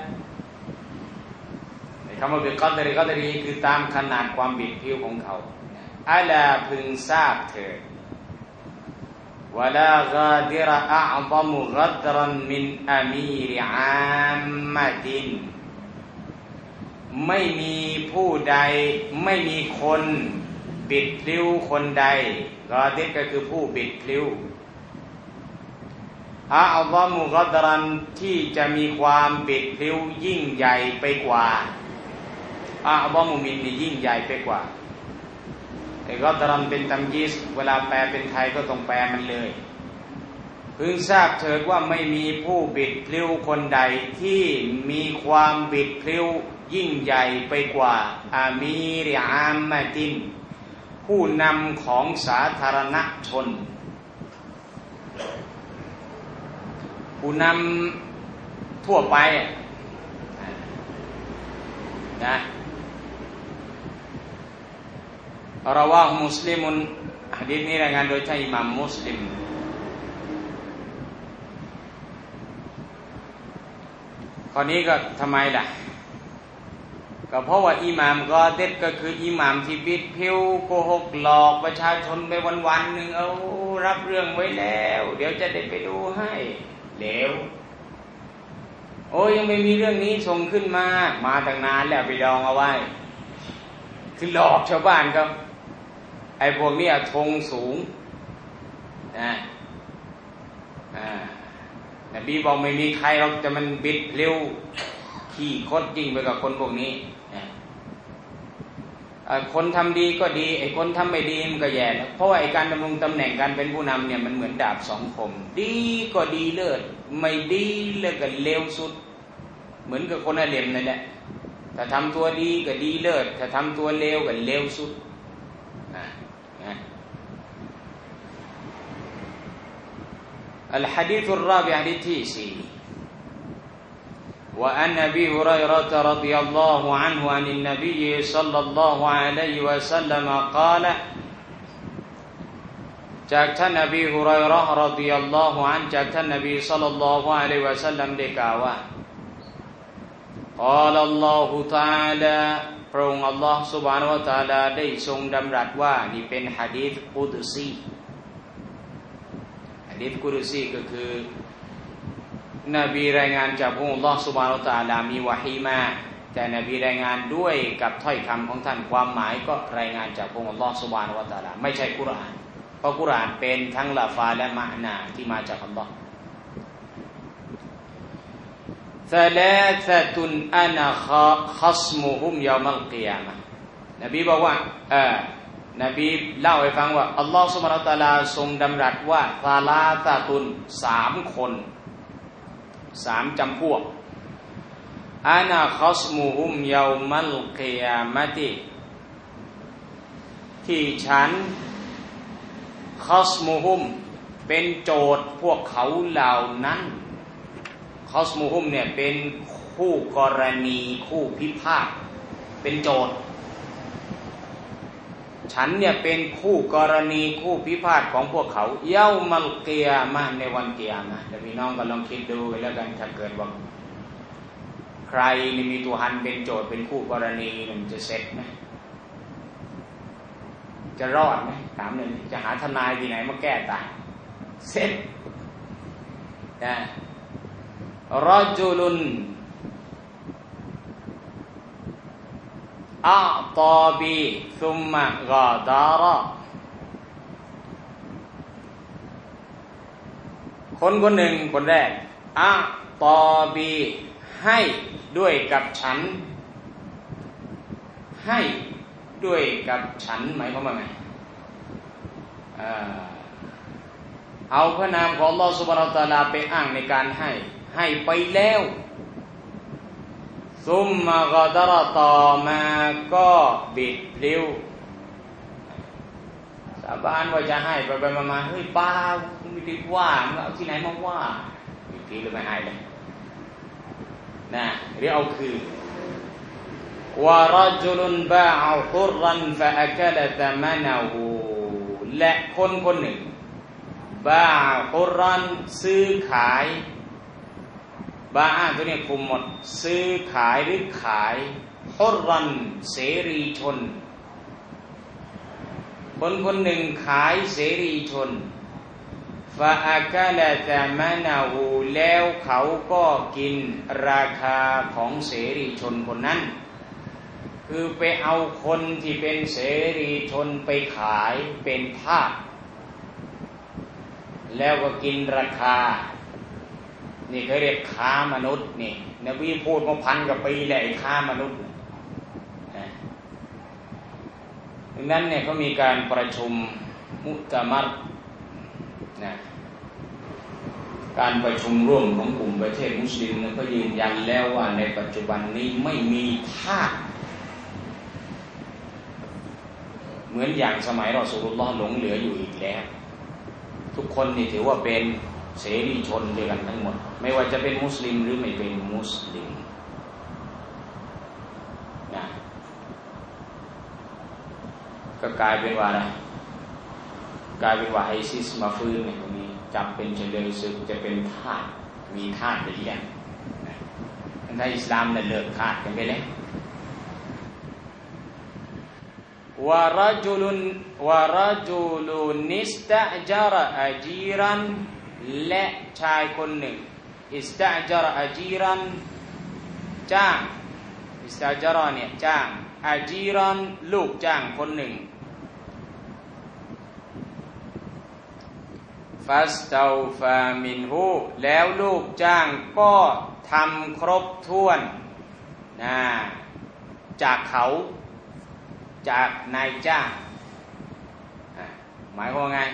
Speaker 1: คำว่าบิดกัดรีกัดรีคือตามขนาดความบิดผิวของเขาอะลาพึงทราบเถิดวะลากาดิรอะอฎมุกัดรันมินอามีรอาามมะตินไม่มีผู้ใดไม่มีคนบิดพลิ้วคนใดกอดิรก็คือผู้บิดพลิ้วอะอฎมุกัดรันที่จะมีความบิดพลิ้วยิ่งใหญ่ไปกว่าอะอฎมุมินนี่ยิ่งใหญ่ไปกว่าไอ้กัดรันเป็นตัมยีสเวลาแปลเป็นไทยก็ต้องแปลมันเลยพึงทราบเถิดว่าไม่มีผู้บิดพลิ้วคนใดที่มีความบิดพลิ้วยิ่งใหญ่ไปกว่าอามีรอามมะตินผู้นำของสาธารณชนผู้นำทั่วไปนะเราว่ามุสลิมุนหะดีษนี้รายงานโดยท่านอิหม่ามมุสลิมข้อนี้ก็ทำไมล่ะก็เพราะว่าอิหม่ามกอดิรก็คืออิหม่ามที่บิดผิวโกหกหลอกประชาชนไปวันๆหนึ่งเอารับเรื่องไว้แล้วเดี๋ยวจะได้ไปดูให้เลวโอ้ยังไม่มีเรื่องนี้ส่งขึ้นมามาตั้งนานแล้วไปดองเอาไว้คือหลอกชาวบ้านครับไอ้พวกนี้ธงสูงนะอ่านบีบอกไม่มีใครหรอกแต่มันบิดเร็วขี้คดยิ่งไปกับคนพวกนี้นะคนทำดีก็ดีไอ้คนทำไม่ดีมันก็แย่เพราะว่าไอ้การดำรงตำแหน่งการเป็นผู้นำเนี่ยมันเหมือนดาบสองคมดีก็ดีเลิศไม่ดีเลยก็เลวสุดเหมือนกับคนอาเหลี่ยมนั่นแหละถ้าทำตัวดีก็ดีเลิศถ้าทำตัวเลวก็เลวสุดนะนะอัลฮะดีษอัลราบิอะห์ที่สี่وعن أبي هريرة رضي الله عنه عن النبي صلى الله عليه وسلم قال จากท่านนบีฮุรัยเราะห์รอฎิยัลลอฮุอันฮุจากท่านนบีศ็อลลัลลอฮุอะลัยฮิวะซัลลัมได้กล่าวว่า قال الله تعالى พระองค์อัลลอฮ์ سبحانه และ تعالى ได้ทรงดำรัสว่านี่เป็นหะดีษกุดซีหะดีษกุดซีก็คือนบีรายงานจากพระองค์อัลลอฮ์ سبحانه และ تعالى มีวะฮีมาแต่นบีรายงานด้วยกับถ้อยคำของท่านความหมายก็รายงานจากพระองค์อัลลอฮ์ سبحانه และ تعالى ไม่ใช่กุรอานเพราะกุรอานเป็นทั้งลาฟาและมะนาที่มาจากอัลลอฮ์ثلاثة أنا خصمهم يوم القيامة นบีบอกว่าเออนบีเล่าให้ฟังว่าอัลลอฮ์ سبحانه และ تعالى ทรงดำรัสว่าซาลาตะตุนสามคนสามจำพวกอานาคอสมูฮุมยาวมัลกิยามะติที่ฉันคอสมูฮุมเป็นโจทย์พวกเขาเหล่านั้นคอสมูฮุมเนี่ยเป็นคู่กรณีคู่พิพาทเป็นโจทย์ฉันเนี่ยเป็นคู่กรณีคู่พิพาทของพวกเขาเย้ามัลกิยามะในวันกิยามะห์แล้วพี่น้องก็ลองคิดดูแล้วกันถ้าเกิดว่าใครนี่มีตัวหันเป็นโจทย์เป็นคู่กรณีมันจะเสร็จไหมจะรอดไหมถามหนึ่งจะหาทนายที่ไหนมาแก้ต่างเสร็จนะรอจุลุนอัตอบีซุมมะกาดาระคนคนหนึ่งคนแรกอัตอบีให้ด้วยกับฉันให้ด้วยกับฉันหมายความว่าไงเอาพระนามของอัลเลาะห์ซุบฮานะฮูวะตะอาลาไปอ้างในการให้ให้ไปแล้วซุมมะกอดะรอต่อมาก็บิดพลิ้วสาบานว่าจะให้ไปไปมาๆเฮ้ยป้าไม่ได้ว่ามึงเอาที่ไหนมาว่าบิดพลิ้วหรือไม่ให้เลยนะหรือเอาคืนวะรจุลุนบาอฮุรรันฟะอะกะละตะมะนะฮูและคนคนหนึ่งบาฮุรรันซื้อขายบาอาตัวนี้คุมหมดซื้อขายหรือขายฮุรรันเสรีชนคนคนหนึ่งขายเสรีชนฟาอากาลาตะมะนะฮูแล้วเขาก็กินราคาของเสรีชนคนนั้นคือไปเอาคนที่เป็นเสรีชนไปขายเป็นทาสแล้วก็กินราคานี่เขาเรียกค้ามนุษย์นี่นบีพูดมาพันกว่าปีแล้วไอ้ค้ามนุษย์ดังนั้นเนี่ยเขามีการประชุมมุตะมัรนะการประชุมร่วมของกลุ่มประเทศมุสลิมเนี่ยก็ยืนยันแล้วว่าในปัจจุบันนี้ไม่มีทาสเหมือนอย่างสมัยรอซูลุลลอฮ์หลงเหลืออยู่อีกแล้วทุกคนนี่ถือว่าเป็นเสรีชนด้วยกันทั้งหมดไม่ว่าจะเป็นมุสลิมหรือไม่เป็นมุสลิมนะก็กลายเป็นว่าอะไรกลายเป็นว่าไอซิสมาฟื้นในตรงนี้จับเป็นเฉลยศึกจะเป็นทาสมีทาสไปแล้วในอิสลามเนี่ยเลิกทาสกันไปแล้ววะรจุลุนวะรจุลุนิสตะจาระอาจีรันและชายคนหนึ่งอิสตะจาระอาจีรันจ้างอิสตะจาระเนี่ยจ้างอาจีรันลูกจ้างคนหนึ่งฟัสตาวฟามินฮูแล้วลูกจ้างก็ทำครบถ้วนนะจากเขาจากนายจ้างหมายความไง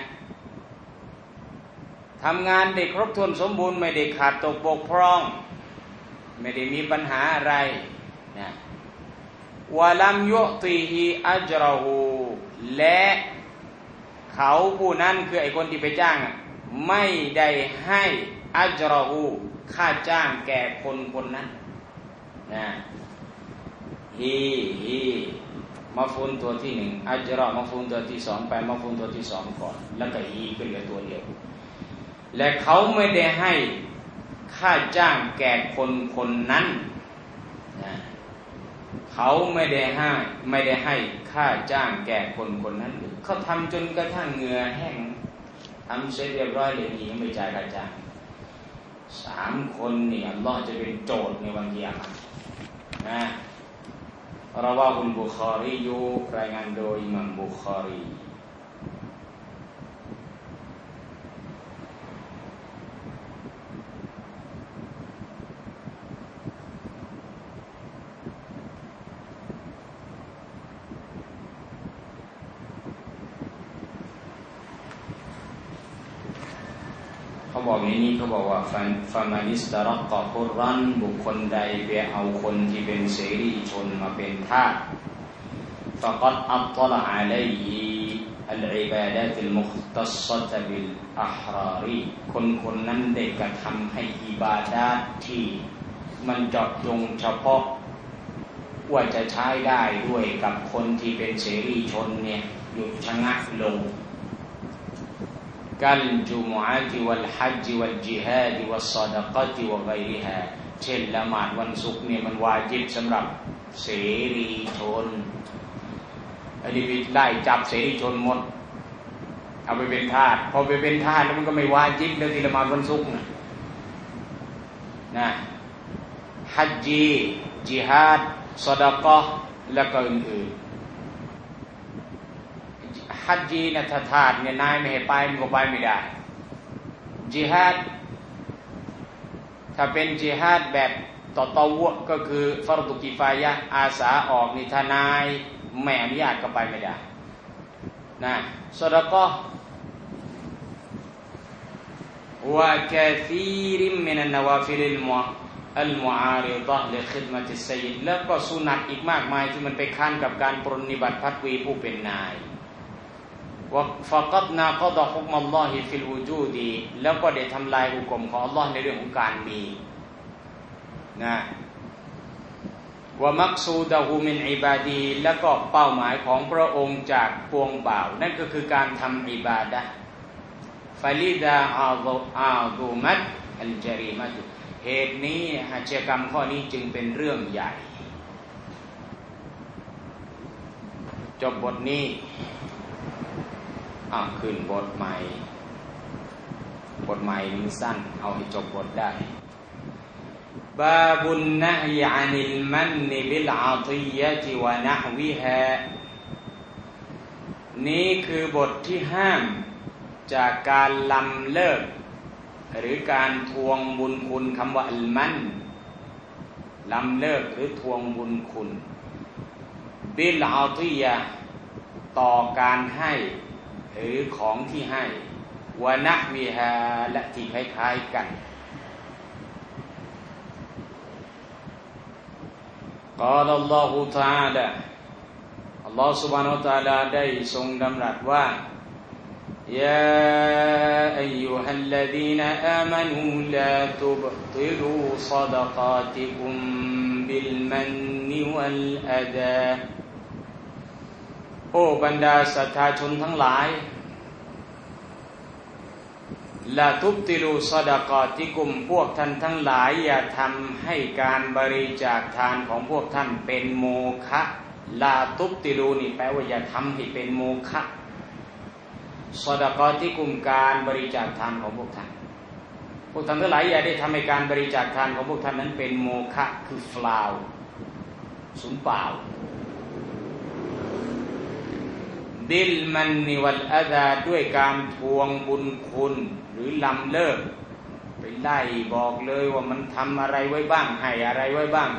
Speaker 1: ทำงานได้ครบถ้วนสมบูรณ์ไม่ได้ขาดตกบกพร่องไม่ได้มีปัญหาอะไรนะวะลัมยุติฮิอัจรหูและเขาผู้นั้นคือไอ้คนที่ไปจ้างไม่ได้ให้อัจรหูค่าจ้างแก่คนคนนั้นนะฮีฮีมาฟูนตัวที่หนึ่งอัจรอมาฟูนตัวที่สองไปมาฟูนตัวที่สองก่อนแล้วก็ฮีก็เหลือตัวเดียวและเขาไม่ได้ให้ค่าจ้างแก่คนคนนั้นนะเขาไม่ได้ให้ไม่ได้ให้ค่าจ้างแก่คนคนนั้นเขาทำจนกระทั่งเหงื่อแห้งทำเสร็จเรียบร้อยเลยนี่ไม่จ่ายค่าจ้างสามคนนี่อัลลอฮ์จะเป็นโจทย์ในวันกิยามะห์นะราวาฮุลบุคอรียูรายงานโดยอิหม่ามบุคอรีเขาบอกในนี้เขาบอกว่าฟามานิสตารักกะฮุรรันบุคคลใดไปเอาคนที่เป็นเสรีชนมาเป็นทาสฟะกัดอัฏฏะอะลัยฮิอัลอิบาดะตุลมุคตัศศะบิลอะฮรารีคนคนนั้นได้กระทำให้อิบาดะห์ที่มันเจาะจงเฉพาะว่าจะใช้ได้ด้วยกับคนที่เป็นเสรีชนเนี่ยหยุดชะงักลงกัลจุมุอะติวัลฮัจญ์วัลญิฮาดวัสซอดะกะติวะฆอยริฮาเช่นละหมาดวันศุกร์เนี่ยมันวาญิบสำหรับเสรีชนอันนี้ไล่จับเสรีชนหมดเอาไปเป็นทาสพอไปเป็นทาสแล้วมันก็ไม่วาญิบแล้วที่ละหมาดวันศุกร์นะนะฮัจญ์ญิฮาดซอดะกะห์และก็อื่นๆฮัจญีนะถ้าทาสเนี่ยนายไม่ให้ไปมันก็ไปไม่ได้จิฮาดถ้าเป็นจิฮาดแบบต่อตอวะก็คือฟารดุกิฟายะอาสาออกนี่ถ้านายไม่อนุญาตก็ไปไม่ได้นะซอดะกะห์วะกะซีริมมินันนวาฟิลิลมุอัลมุอาริฎะห์ลิคิดมะติสซัยยิดแล้วก็สุนัตอีกมากมายที่มันไปค้านกับการปรนนิบัติพัดวีผู้เป็นนายฟะกัดนากัดฮุกมัลลอฮิฟิลวูจูดีแล้วก็ได้ทำลายหุกมของอัลลอฮ์ในเรื่องของการมีนะวะมักซูดะฮูมินอิบาดีแล้วก็เป้าหมายของพระองค์จากปวงบ่าวนั่นก็คือการทำอิบาดะห์ฟาลิดาอาดูมัตอัลจารีมะตุเหตุนี้อาชญากรรมข้อนี้จึงเป็นเรื่องใหญ่จบบทนี้อ่ะขึ้นบทใหม่บทใหม่มันสั้นเอาให้จบบทได้บาบุนนะฮิอานิลมันนิบิลอาติยะติวะนะฮวิฮานี้คือบทที่ห้ามจากการลำเลิกหรือการทวงบุญคุณคำว่าอัลมันลำเลิกหรือทวงบุญคุณบิลอาติยะต่อการให้หรือของที่ให้วะนะวิฮาและที่คล้ายๆกันกล่าวอัลลอฮฺ تعالى อัลลอฮฺ سبحانه และ تعالى ได้ทรงดำรัสว่ายาอัยยูฮัลลซีนอามานูลาตุบติลูศอดะกาติกุมบิลมันนิวัลอะดาโอ้บรรดาศรัทธาชนทั้งหลายลาตุบติลูซอดะกาติกุมพวกท่านทั้งหลายอย่าทำให้การบริจาคทานของพวกท่านเป็นโมฆะลาตุบติลูนี่แปลว่าอย่าทำให้เป็นโมฆะซอดะกาติกุมการบริจาคทานของพวกท่านพวกท่านทั้งหลายอย่าได้ทำให้การบริจาคทานของพวกท่านนั้นเป็นโมฆะคือฟลาวสูญเปล่าบิลมันนิวัลอะดาด้วยการทวงบุญคุณหรือลำเลิกไปไล่บอกเลยว่ามันทำอะไรไว้บ้างให้อะไรไว้บ้าง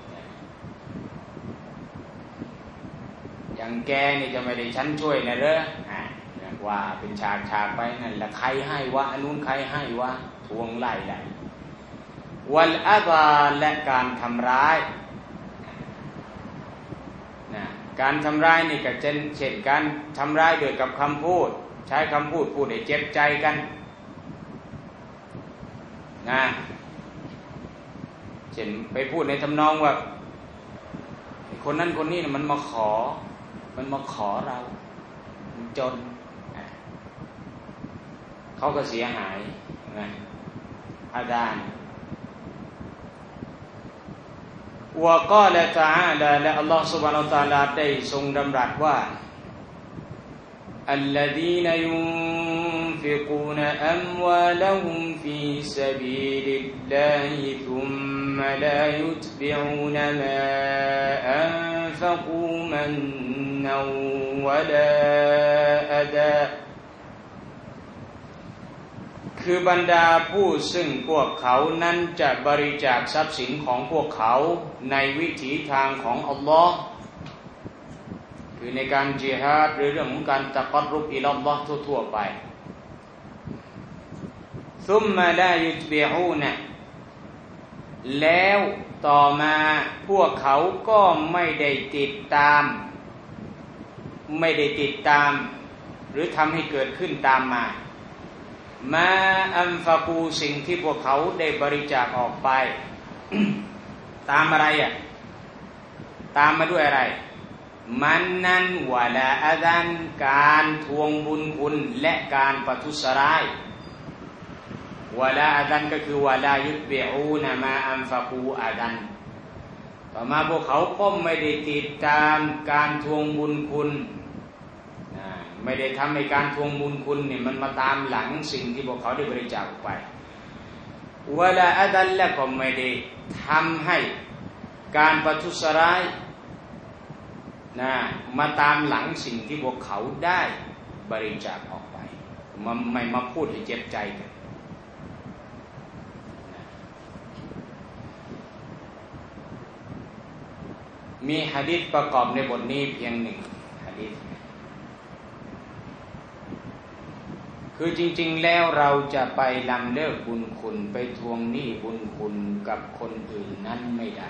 Speaker 1: อย่างแกนี่จะไม่ได้ฉันช่วยนะเด้อว่าเป็นฉากฉากไปนั่นแหละใครให้วะอันนู้นใครให้วะทวงไล่ไล่วัลอะดาและการทำร้ายนะการทำร้ายนี่ก็เช่นเช่นการทำร้ายโดยกับคำพูดใช้คำพูดพูดให้เจ็บใจกันนะเช่นไปพูดในทำนองว่าคนนั้นคนนี้นะมันมาขอมันมาขอเรามันจนเขาก็เสียหายนะอาดานวะกาละตะอาลาและอัลลอฮฺ سبحانه และ تعالى ได้ทรงดำรัสว่าอัลลซีนยุนฟิกูนอัมวาลฮุมฟีซะบีลิลลาฮิซุมมะลายุตบิอูนมาอันฟักูมันนัวะลาอะดาคือบรรดาผู้ซึ่งพวกเขานั้นจะบริจาคทรัพย์สินของพวกเขาในวิถีทางของอัลลอฮ์คือในการจิฮาดหรือเรื่องของการตะกัรรุบอิลลัลลอฮ์ทั่วๆไปซุมมาลายุตบิอูนะแล้วต่อมาพวกเขาก็ไม่ได้ติดตามไม่ได้ติดตามหรือทำให้เกิดขึ้นตามมามาอัมฟากูสิ่งที่พวกเขาได้บริจาคออกไป ตามอะไรอ่ะตามมาด้วยอะไรมันนั้นวะลาอะดันการทวงบุญคุณและการประทุษร้ายวะลาอะดันก็คือวะลายุตบิอูนะมาอัมฟากูอะดันต่อมาพวกเขาก็ไม่ได้ติดตามการทวงบุญคุณไม่ได้ทำให้การทวงบุญคุณเนี่ยมันมาตามหลังสิ่งที่พวกเขาได้บริจาคออกไปวะลาอะดันและก็ไม่ได้ทำให้การประทุษร้ายนะมาตามหลังสิ่งที่พวกเขาได้บริจาคออกไปมันไม่มาพูดให้เจ็บใจกันมีหะดีษประกอบในบทนี้เพียงหนึ่งหะดีษคือจริงๆแล้วเราจะไปลำเลิกบุญคุณไปทวงหนี้บุญคุณกับคนอื่นนั้นไม่ได้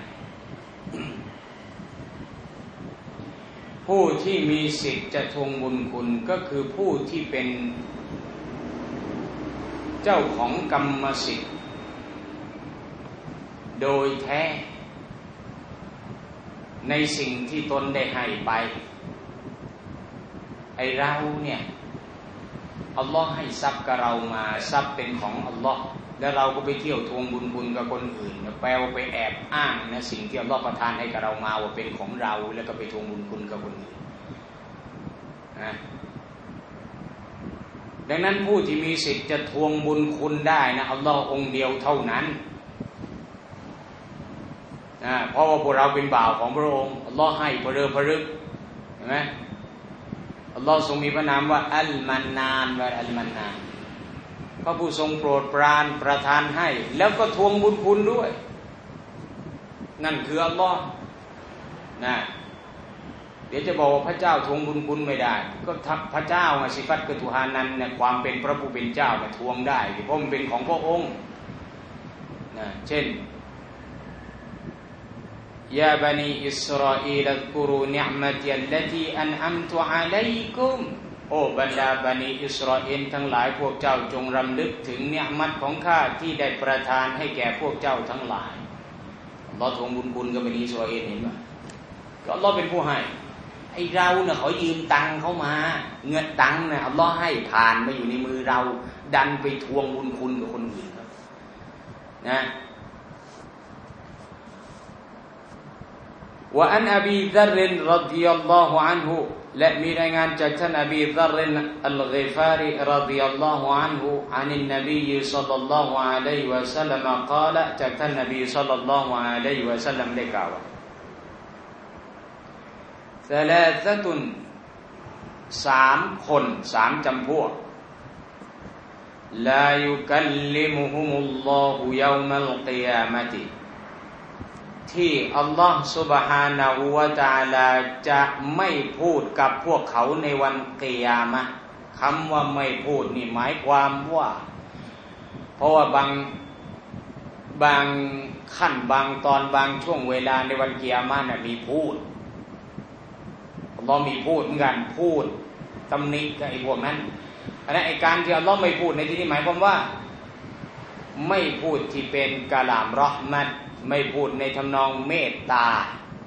Speaker 1: ผู้ที่มีสิทธิ์จะทวงบุญคุณก็คือผู้ที่เป็นเจ้าของกรรมสิทธิ์โดยแท้ในสิ่งที่ตนได้ให้ไปไอเราเนี่ยอัลลอฮ์ให้ทรัพย์กับเรามาทรัพย์เป็นของอัลลอฮ์แล้วเราก็ไปเที่ยวทวงบุญคุณกับคนอื่นแปลว่าไปแอบอ้างนะสิ่งที่อัลลอฮ์ประทานให้กับเรามาว่าเป็นของเราแล้วก็ไปทวงบุญคุณกับคนอื่นนะดังนั้นผู้ที่มีสิทธิ์จะทวงบุญคุณได้นะอัลลอฮ์องค์เดียวเท่านั้นนะเพราะว่าพวกเราเป็นบ่าวของพระองค์อัลลอฮ์ให้พระเรือพระรึกเห็นไหมอัลลอฮ์ทรงมีพระนามว่าอัลมันนานว่าอัลมันนานพระผู้ทรงโปรดปรานประทานให้แล้วก็ทวงบุญคุณด้วยนั่นคืออัลลอฮ์นะเดี๋ยวจะบอกว่าพระเจ้าทวงบุญคุณไม่ได้ก็พระเจ้าสิฟัตกตุฮานันเนี่ยความเป็นพระผู้เป็นเจ้าเนี่ยทวงได้เพราะมันเป็นของพระองค์นะเช่นยาบันีอิสราอีลอัซกุรูนิอ์มะติยัลลตีอันอัมตุอะลัยกุมโอ้บรรดาบันีอิสราเอลทั้งหลายพวกเจ้าจงรำลึกถึงเนือมัตของข้าที่ได้ประทานให้แก่พวกเจ้าทั้งหลายอัลเลาะห์ทวงบุญคุณกับบันีอิสราเอลเห็นป่ะก็อัลเลาะห์เป็นผู้ให้ไอ้เราเนี่ยเขายืมตังค์เขามาเงินตังค์เนี่ยอัลเลาะห์ให้ผ่านมาอยู่ในมือเราดันไปทวงบุญคุณกับคนอื่นครับนะว่าอันอบีซัรรรฎิยัลลอฮุอันฮุและมีรายงานจากท่านอบีซัรรอัลฆิฟารีรฎิยัลลอฮุอันฮุอานินนบีศ็อลลัลลอฮุอะลัยฮิวะซัลลัมกล่าวจากท่านนบีศ็อลลัลลอฮุอะลัยฮิวะซัลลัมได้กล่าวว่าซะลาซะตุนสามคนสามจำพวกลายุกัลลิมุฮุมุลลอฮุยอมัลกิยามะติที่อัลลอฮฺซุบฮานะฮูวะตะอาลาจะไม่พูดกับพวกเขาในวันกิยามะห์คำว่าไม่พูดนี่หมายความว่าเพราะว่าบางบางขั้นบางตอนบางช่วงเวลาในวันกิยามะห์น่ะมีพูดอัลลอฮ์มีพูดเหมือนกันพูดตำหนิกับไอ้พวกนั้นอันนั้นไอ้การที่อัลลอฮ์ไม่พูดในที่นี้หมายความว่าไม่พูดที่เป็นกะลามเราะห์มัตไม่พูดในทำนองเมตตา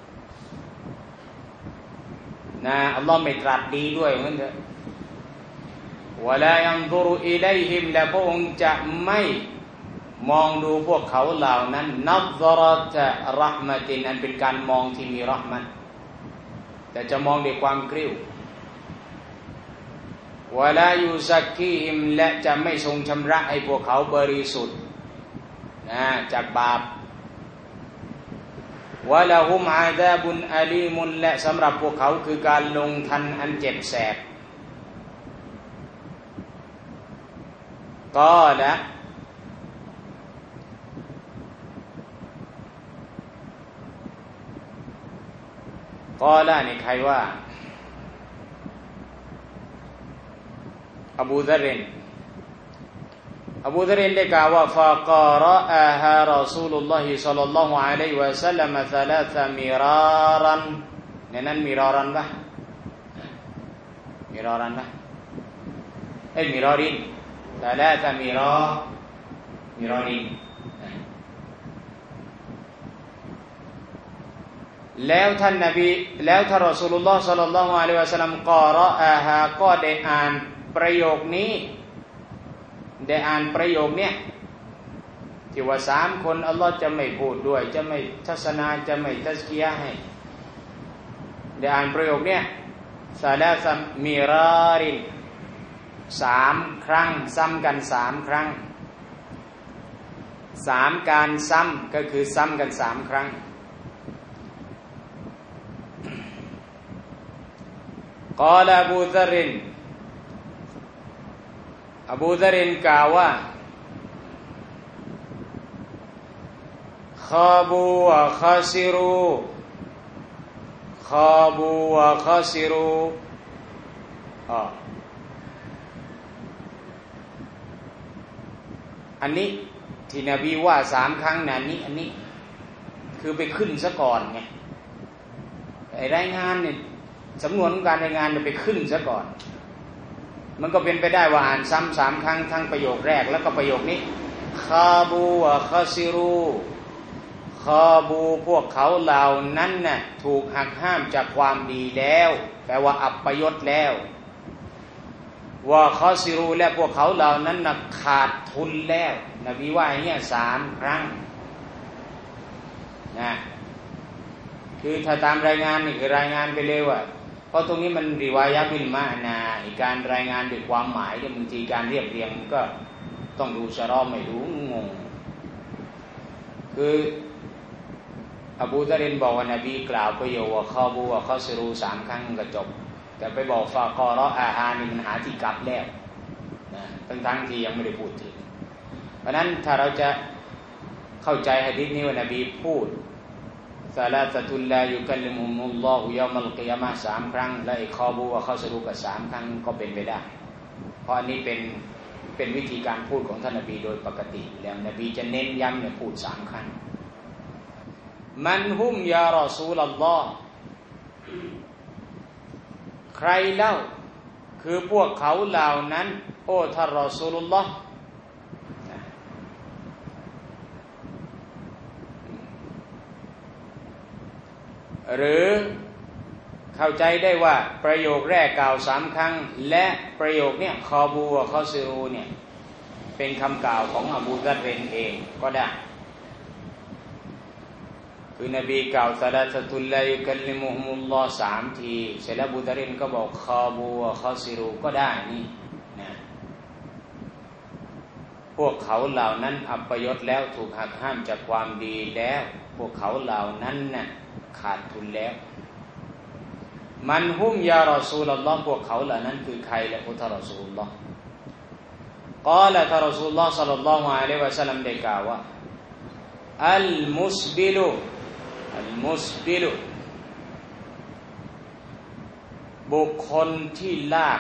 Speaker 1: นะอัลลอฮ์ไม่ตรัสดีด้วยเหมือนเถอะวะลายันซุรุอิลัยฮิมและพระองค์จะไม่มองดูพวกเขาเหล่านั้นนัซเราะตะเราะห์มะตินอันเป็นการมองที่มีเราะห์มะตแต่จะมองด้วยความกริ้ววะลายุซักกีฮิมและจะไม่ทรงชำระให้พวกเขาบริสุทธิ์นะจากบาปวะละฮุมอาซาบุนอาลีมุนและสำหรับพวกเขาคือการลงทันอันเจ็บแสบก็ละก็ละนี่ใครว่าอบูซัรรินอบูซัรรินได้กล่าวว่าฟะกอรออะฮารอซูลุลลอฮิศ็อลลัลลอฮุอะลัยฮิวะซัลลัมซะลาซะมิรารันในนั้นมิรารันป่ะมิรารันป่ะเอ้ยมิรารินซะลาซะมิรามิรารินแล้วท่านนบีแล้วท่านรอซูลุลลอฮ์ศ็อลลัลลอฮุอะลัยฮิวะซัลลัมกอรออะฮาก็ได้อ่านประโยคนี้ได้อ่านประโยคเนี้ยที่ว่าสามคนอัลลอฮ์จะไม่พูดด้วยจะไม่ทัศนาจะไม่ตัซกียะห์ให้ได้อ่านประโยคเนี้ยซาลาซะมิรารินสามครั้งซ้ำกันสามครั้งสามการซ้ำก็คือซ้ำกันสามครั้งกอลาบูซัรรินอบูซัรรินกล่าวว่าคาบูวะคาซิรูคาบูวะคาซิรูอ่าอันนี้ที่นบีว่าสามครั้งนั้นนี้อันนี้คือไปขึ้นซะก่อนไงไอ้รายงานเนี่ยสำนวนการรายงานไปขึ้นซะก่อนมันก็เป็นไปได้ว่าอ่านซ้ำสามครั้งทั้งประโยคแรกแล้วก็ประโยคนี้คาบูวะคาซิรูคอบูพวกเขาเหล่านั้นน่ะถูกหักห้ามจากความดีแล้วแปลว่าอัปยศแล้วว่าคอซิรูและพวกเขาเหล่านั้นน่ะขาดทุนแล้วนบีว่าอย่างเงี้ยสามครั้งนะคือถ้าตามรายงานนี่คือรายงานไปเลยว่าเพราะตรงนี้มันริวายะบิลมานาอีกการรายงานด้วยความหมายเนี่ยบางทีการเรียบเรียงก็ต้องดูชะรอไม่รู้งงคืออบูตารินบอกว่านบีกล่าวประโยคว่าคอบูว่าคอซิรูสามครั้งก็จบแต่ไปบอกฟากอรออาฮานี่มันหาที่กลับแล้วนะทั้งทั้งที่ยังไม่ได้พูดถึงเพราะนั้นถ้าเราจะเข้าใจหะดีษนี้ว่านบีพูดซาลาซะตุลลายุกัลลิมุฮุมุลลอฮุยอมัลกิยามะฮ์สามครั้งและอีกคอบูว่าคอซิรูก็สามครั้งก็เป็นไปได้เพราะอันนี้เป็นเป็นวิธีการพูดของท่านนบีโดยปกติแล้วนบีจะเน้นย้ำเนี่ยพูดสามครั้งมันฮุมยารอซูลัลลอฮ์ใครเล่าคือพวกเขาเหล่านั้นโอ้ท่านรอซูลุลลอฮ์หรือเข้าใจได้ว่าประโยคแรกกล่าวสามครั้งและประโยคเนี่ยคอบูวะคอซิรูเนี่ยเป็นคำกล่าวของอบูซัรเองก็ได้คือนบีกล่าวซาลาซะตุลลายุกัลลิมุฮุมุลลอฮ์สามทีเสร็จแล้วอบูซัรก็บอกคอบูวะคอซิรูก็ได้นี่นะพวกเขาเหล่านั้นอัปยศแล้วถูกหักห้ามจากความดีแล้วพวกเขาเหล่านั้นน่ะขาดทุนแล้วมันฮุมยารอซูลุลลอฮ์พวกเขาเหล่านั้นคือใครและพุทธรอซูลุลลอฮ์กล่าวท่านรอซูลุลลอฮ์ศ็อลลัลลอฮุอะลัยฮิวะซัลลัมได้กล่าวว่าอัลมุสบิลุอัลมุสบิลุบุคคลที่ลาก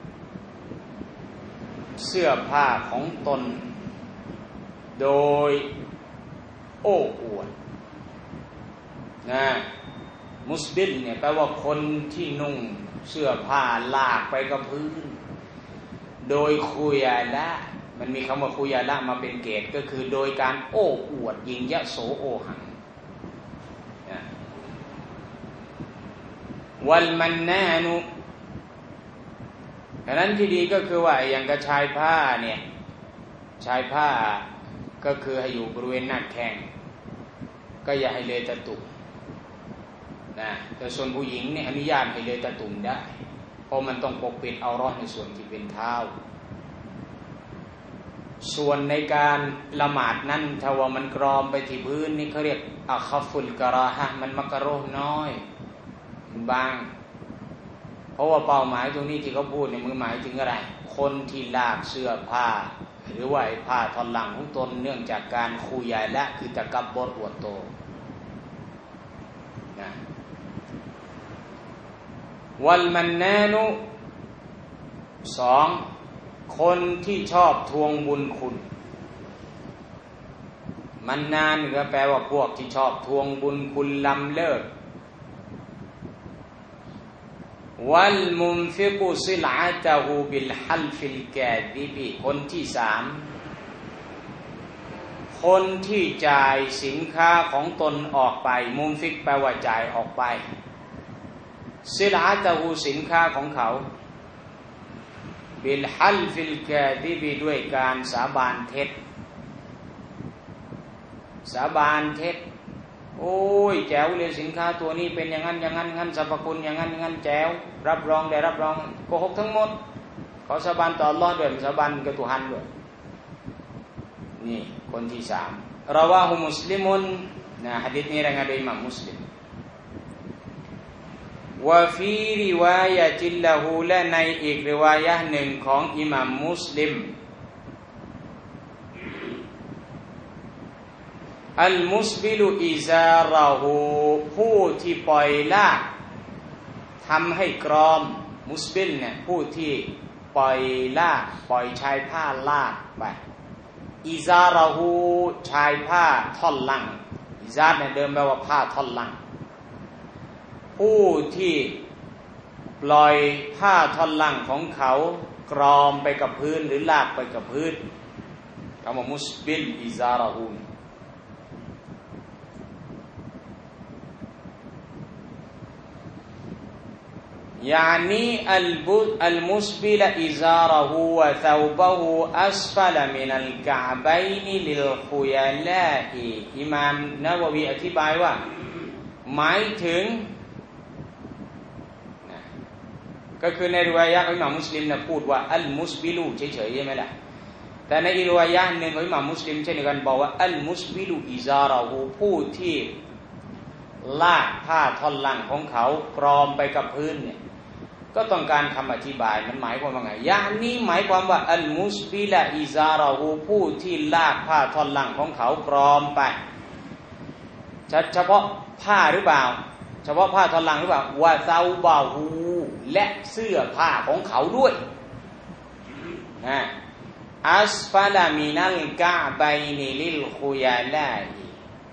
Speaker 1: เสื้อผ้าของตนโดยโอ้อวดนะมุสบิลเนี่ยแปลว่าคนที่นุ่งเสื้อผ้าลากไปกับพื้นโดยคุยาละมันมีคำว่าคุยาละมาเป็นเกณฑ์ก็คือโดยการโอ้อวดยิงยะโสโอหังนะวัลมันนานุดังนั้นที่ดีก็คือว่าอย่างกระชายผ้าเนี่ยชายผ้าก็คือให้อยู่บริเวณหน้าแข้งก็อย่าให้เลยตะตุ่มนะแต่ส่วนผู้หญิงเนี่ยอนุญาตให้เลยตะตุ่มได้เพราะมันต้องปกปิดเอาร้อนในส่วนที่เป็นเท้าส่วนในการละหมาดนั้นถ้าว่ามันกรอมไปที่พื้นนี่เขาเรียกอัคฟุลกะราฮะมันมักโรห์น้อยบางเพราะว่าเป้าหมายตรงนี้ที่เขาพูดเนี่ยมือหมายถึงอะไรคนที่ลากเสื้อผ้าหรือว่าไอ้ผ้าท่อนหลังของตนเนื่องจากการคุยายละคือตะกับบดอวดโตนะวัลมันนานุสองคนที่ชอบทวงบุญคุณมันนานก็แปลว่าพวกที่ชอบทวงบุญคุณล้ำเลิศวัลมุนฟิกุซิลอาตะฮูบิลฮัลฟิลกาดิบิคนที่สามคนที่จ่ายสินค้าของตนออกไปมุนฟิกแปลว่าจ่ายออกไปซิลอาตะฮูสินค้าของเขาบิลฮัลฟิลกาดิบิด้วยการสาบานเท็จสาบานเท็จโอ้ยแจ๋วเลยสินค้าตัวนี้เป็นอย่างนั้นอย่างนั้นงั้นสรรพคุณอย่างนั้นอย่างนั้นแจ๋วรับรองได้รับรองโกหกทั้งหมดเขาสาบานต่ออัลเลาะห์ด้วยสาบานกับตุฮันด้วยนี่คนที่สามราวาฮุมุสลิมุนนะหะดีษนี้รายงานโดยอิหม่ามมุสลิมวะฟีริวายะติลละฮูและในอีกริวายะห์หนึ่งของอิหม่ามมุสลิมอัลมุสบิลุอิซาระฮูผู้ที่ปล่อยลากทำให้กรอมมุสบิลเนี่ยผู้ที่ปล่อยลากปล่อยชายผ้าลากไปอิซาระฮูชายผ้าท่อนล่างอิซาร์เนี่ยเดิมแปลว่าผ้าท่อนล่างผู้ที่ปล่อยผ้าท่อนล่างของเขากรอมไปกับพื้นหรือลากไปกับพื้นคำว่ามุสบิลอิซาระฮูยานีอัลบุอัลมุสบิลอิซาระฮูวะซาวบะฮูอัสฟัลมินัลกะอ์บัยนิลิลขุยาลาอิอิมามนะวะวีอธิบายว่าหมายถึงก็คือในริวายะห์ของอิหม่ามมุสลิมนะพูดว่าอัลมุสบิลูเฉยๆใช่ไหมล่ะแต่ในริวายะห์หนึ่งของอิหม่ามมุสลิมเช่นกันบอกว่าอัลมุสบิลูอิซาระฮูผู้ที่ลากผ้าท่อนล่างของเขากรอมไปกับพื้นเนี่ยก็ต้องการคำอธิบายมันหมายความว่าไงอย่างนี้หมายความว่าอัลมุสบิลอิซาระฮูผู้ที่ลากผ้าท่อนล่างของเขากรอมไปเฉพาะผ้าหรือเปล่าเฉพาะผ้าท่อนล่างหรือเปล่าวะซาบาฮูและเสื้อผ้าของเขาด้วยนะอัสฟาลามินัลกะบัยนิลิลขุยาลาอิ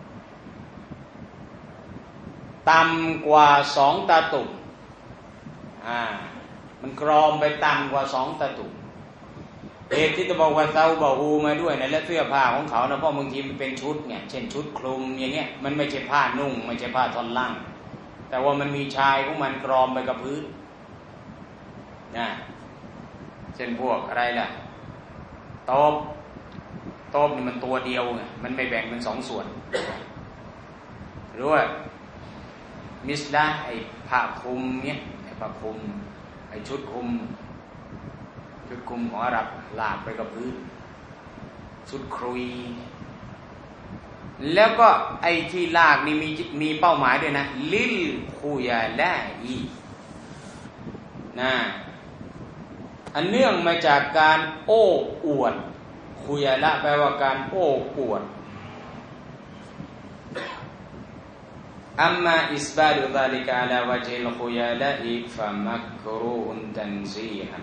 Speaker 1: ต่ำกว่าสองตาตุ่มอ่ามันกรอมไปต่ำกว่าสองตาตุ่มเหตุที่จะบอกว่าซาบาฮูมาด้วยนะและเสื้อผ้าของเขานะเพราะบางทีมันเป็นชุดเนี่ยเช่นชุดคลุมอย่างเงี้ยมันไม่ใช่ผ้านุ่งไม่ใช่ผ้าท่อนล่างแต่ว่ามันมีชายของมันกรอมไปกับพื้นนะเช่นพวกอะไรล่ะโต๊ะโต๊ะนี่มันตัวเดียวไงมันไม่แบ่งเป็นสองส่วนหรือว่ามิสดาไอ้ผ้าคลุมเนี่ยไอ้ผ้าคลุมไอ้ชุดคลุมชุดคลุมของอาหรับลากไปกับพื้นชุดครุยแล้วก็ไอ้ที่ลากนี่มีมีเป้าหมายด้วยนะลิลขุยาลาอีนะอันเนื่องมาจากการโอ้อวดขุยาละแปลว่าการโอ้อวดอัมมาอิสบาลุซาลิกะอะลาวะจิลขุยาละอิฟะมักรูฮุนตันซีฮัน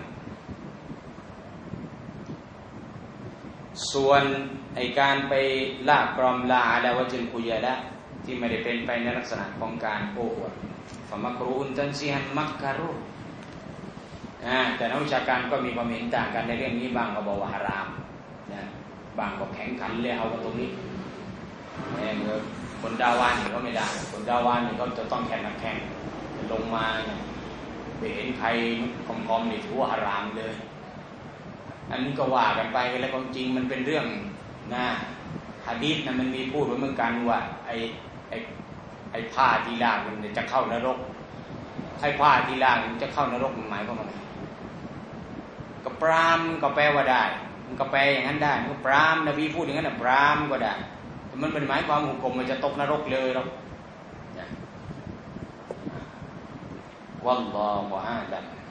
Speaker 1: ส่วนไอการไปลากกรอมลาอะลาวะจิลขุยาละที่ไม่ได้เป็นไปในลักษณะของการโอ้อวดฟะมักรูฮุนตันซีฮันมักกะรูแต่นักวิชาการก็มีความเห็นต่างกันในเรื่องนี้บางก็บอกว่าฮารามนะบางก็แข็งขันเลยเอากันตรงนี้เนี่ยคนดาวานนี่ก็ไม่ได้คนดาวานนี่ก็จะต้องแข่งนักแข่งลงมาเนี่ยไปเห็นใครคอมๆนี่ถือว่าฮารามเลยอันนี้ก็ว่ากันไปแล้วความจริงมันเป็นเรื่องนะหะดีษนะมันมีพูดไว้เหมือนกันว่าไอ้ไอ้ไอ้ผ้าที่ลากมันจะเข้านรกไอ้ผ้าที่ลากมันจะเข้านรกมันหมายความว่าไงก็ปรามก็แปลว่าได้มันก็แปลอย่างนั้นได้มันก็ปรามนบีพูดอย่างนั้นนะปรามก็ได้แต่มันเป็นหมายความหุกกลมมันจะตกนรกเลยหรอกวัลลอฮุอาลัม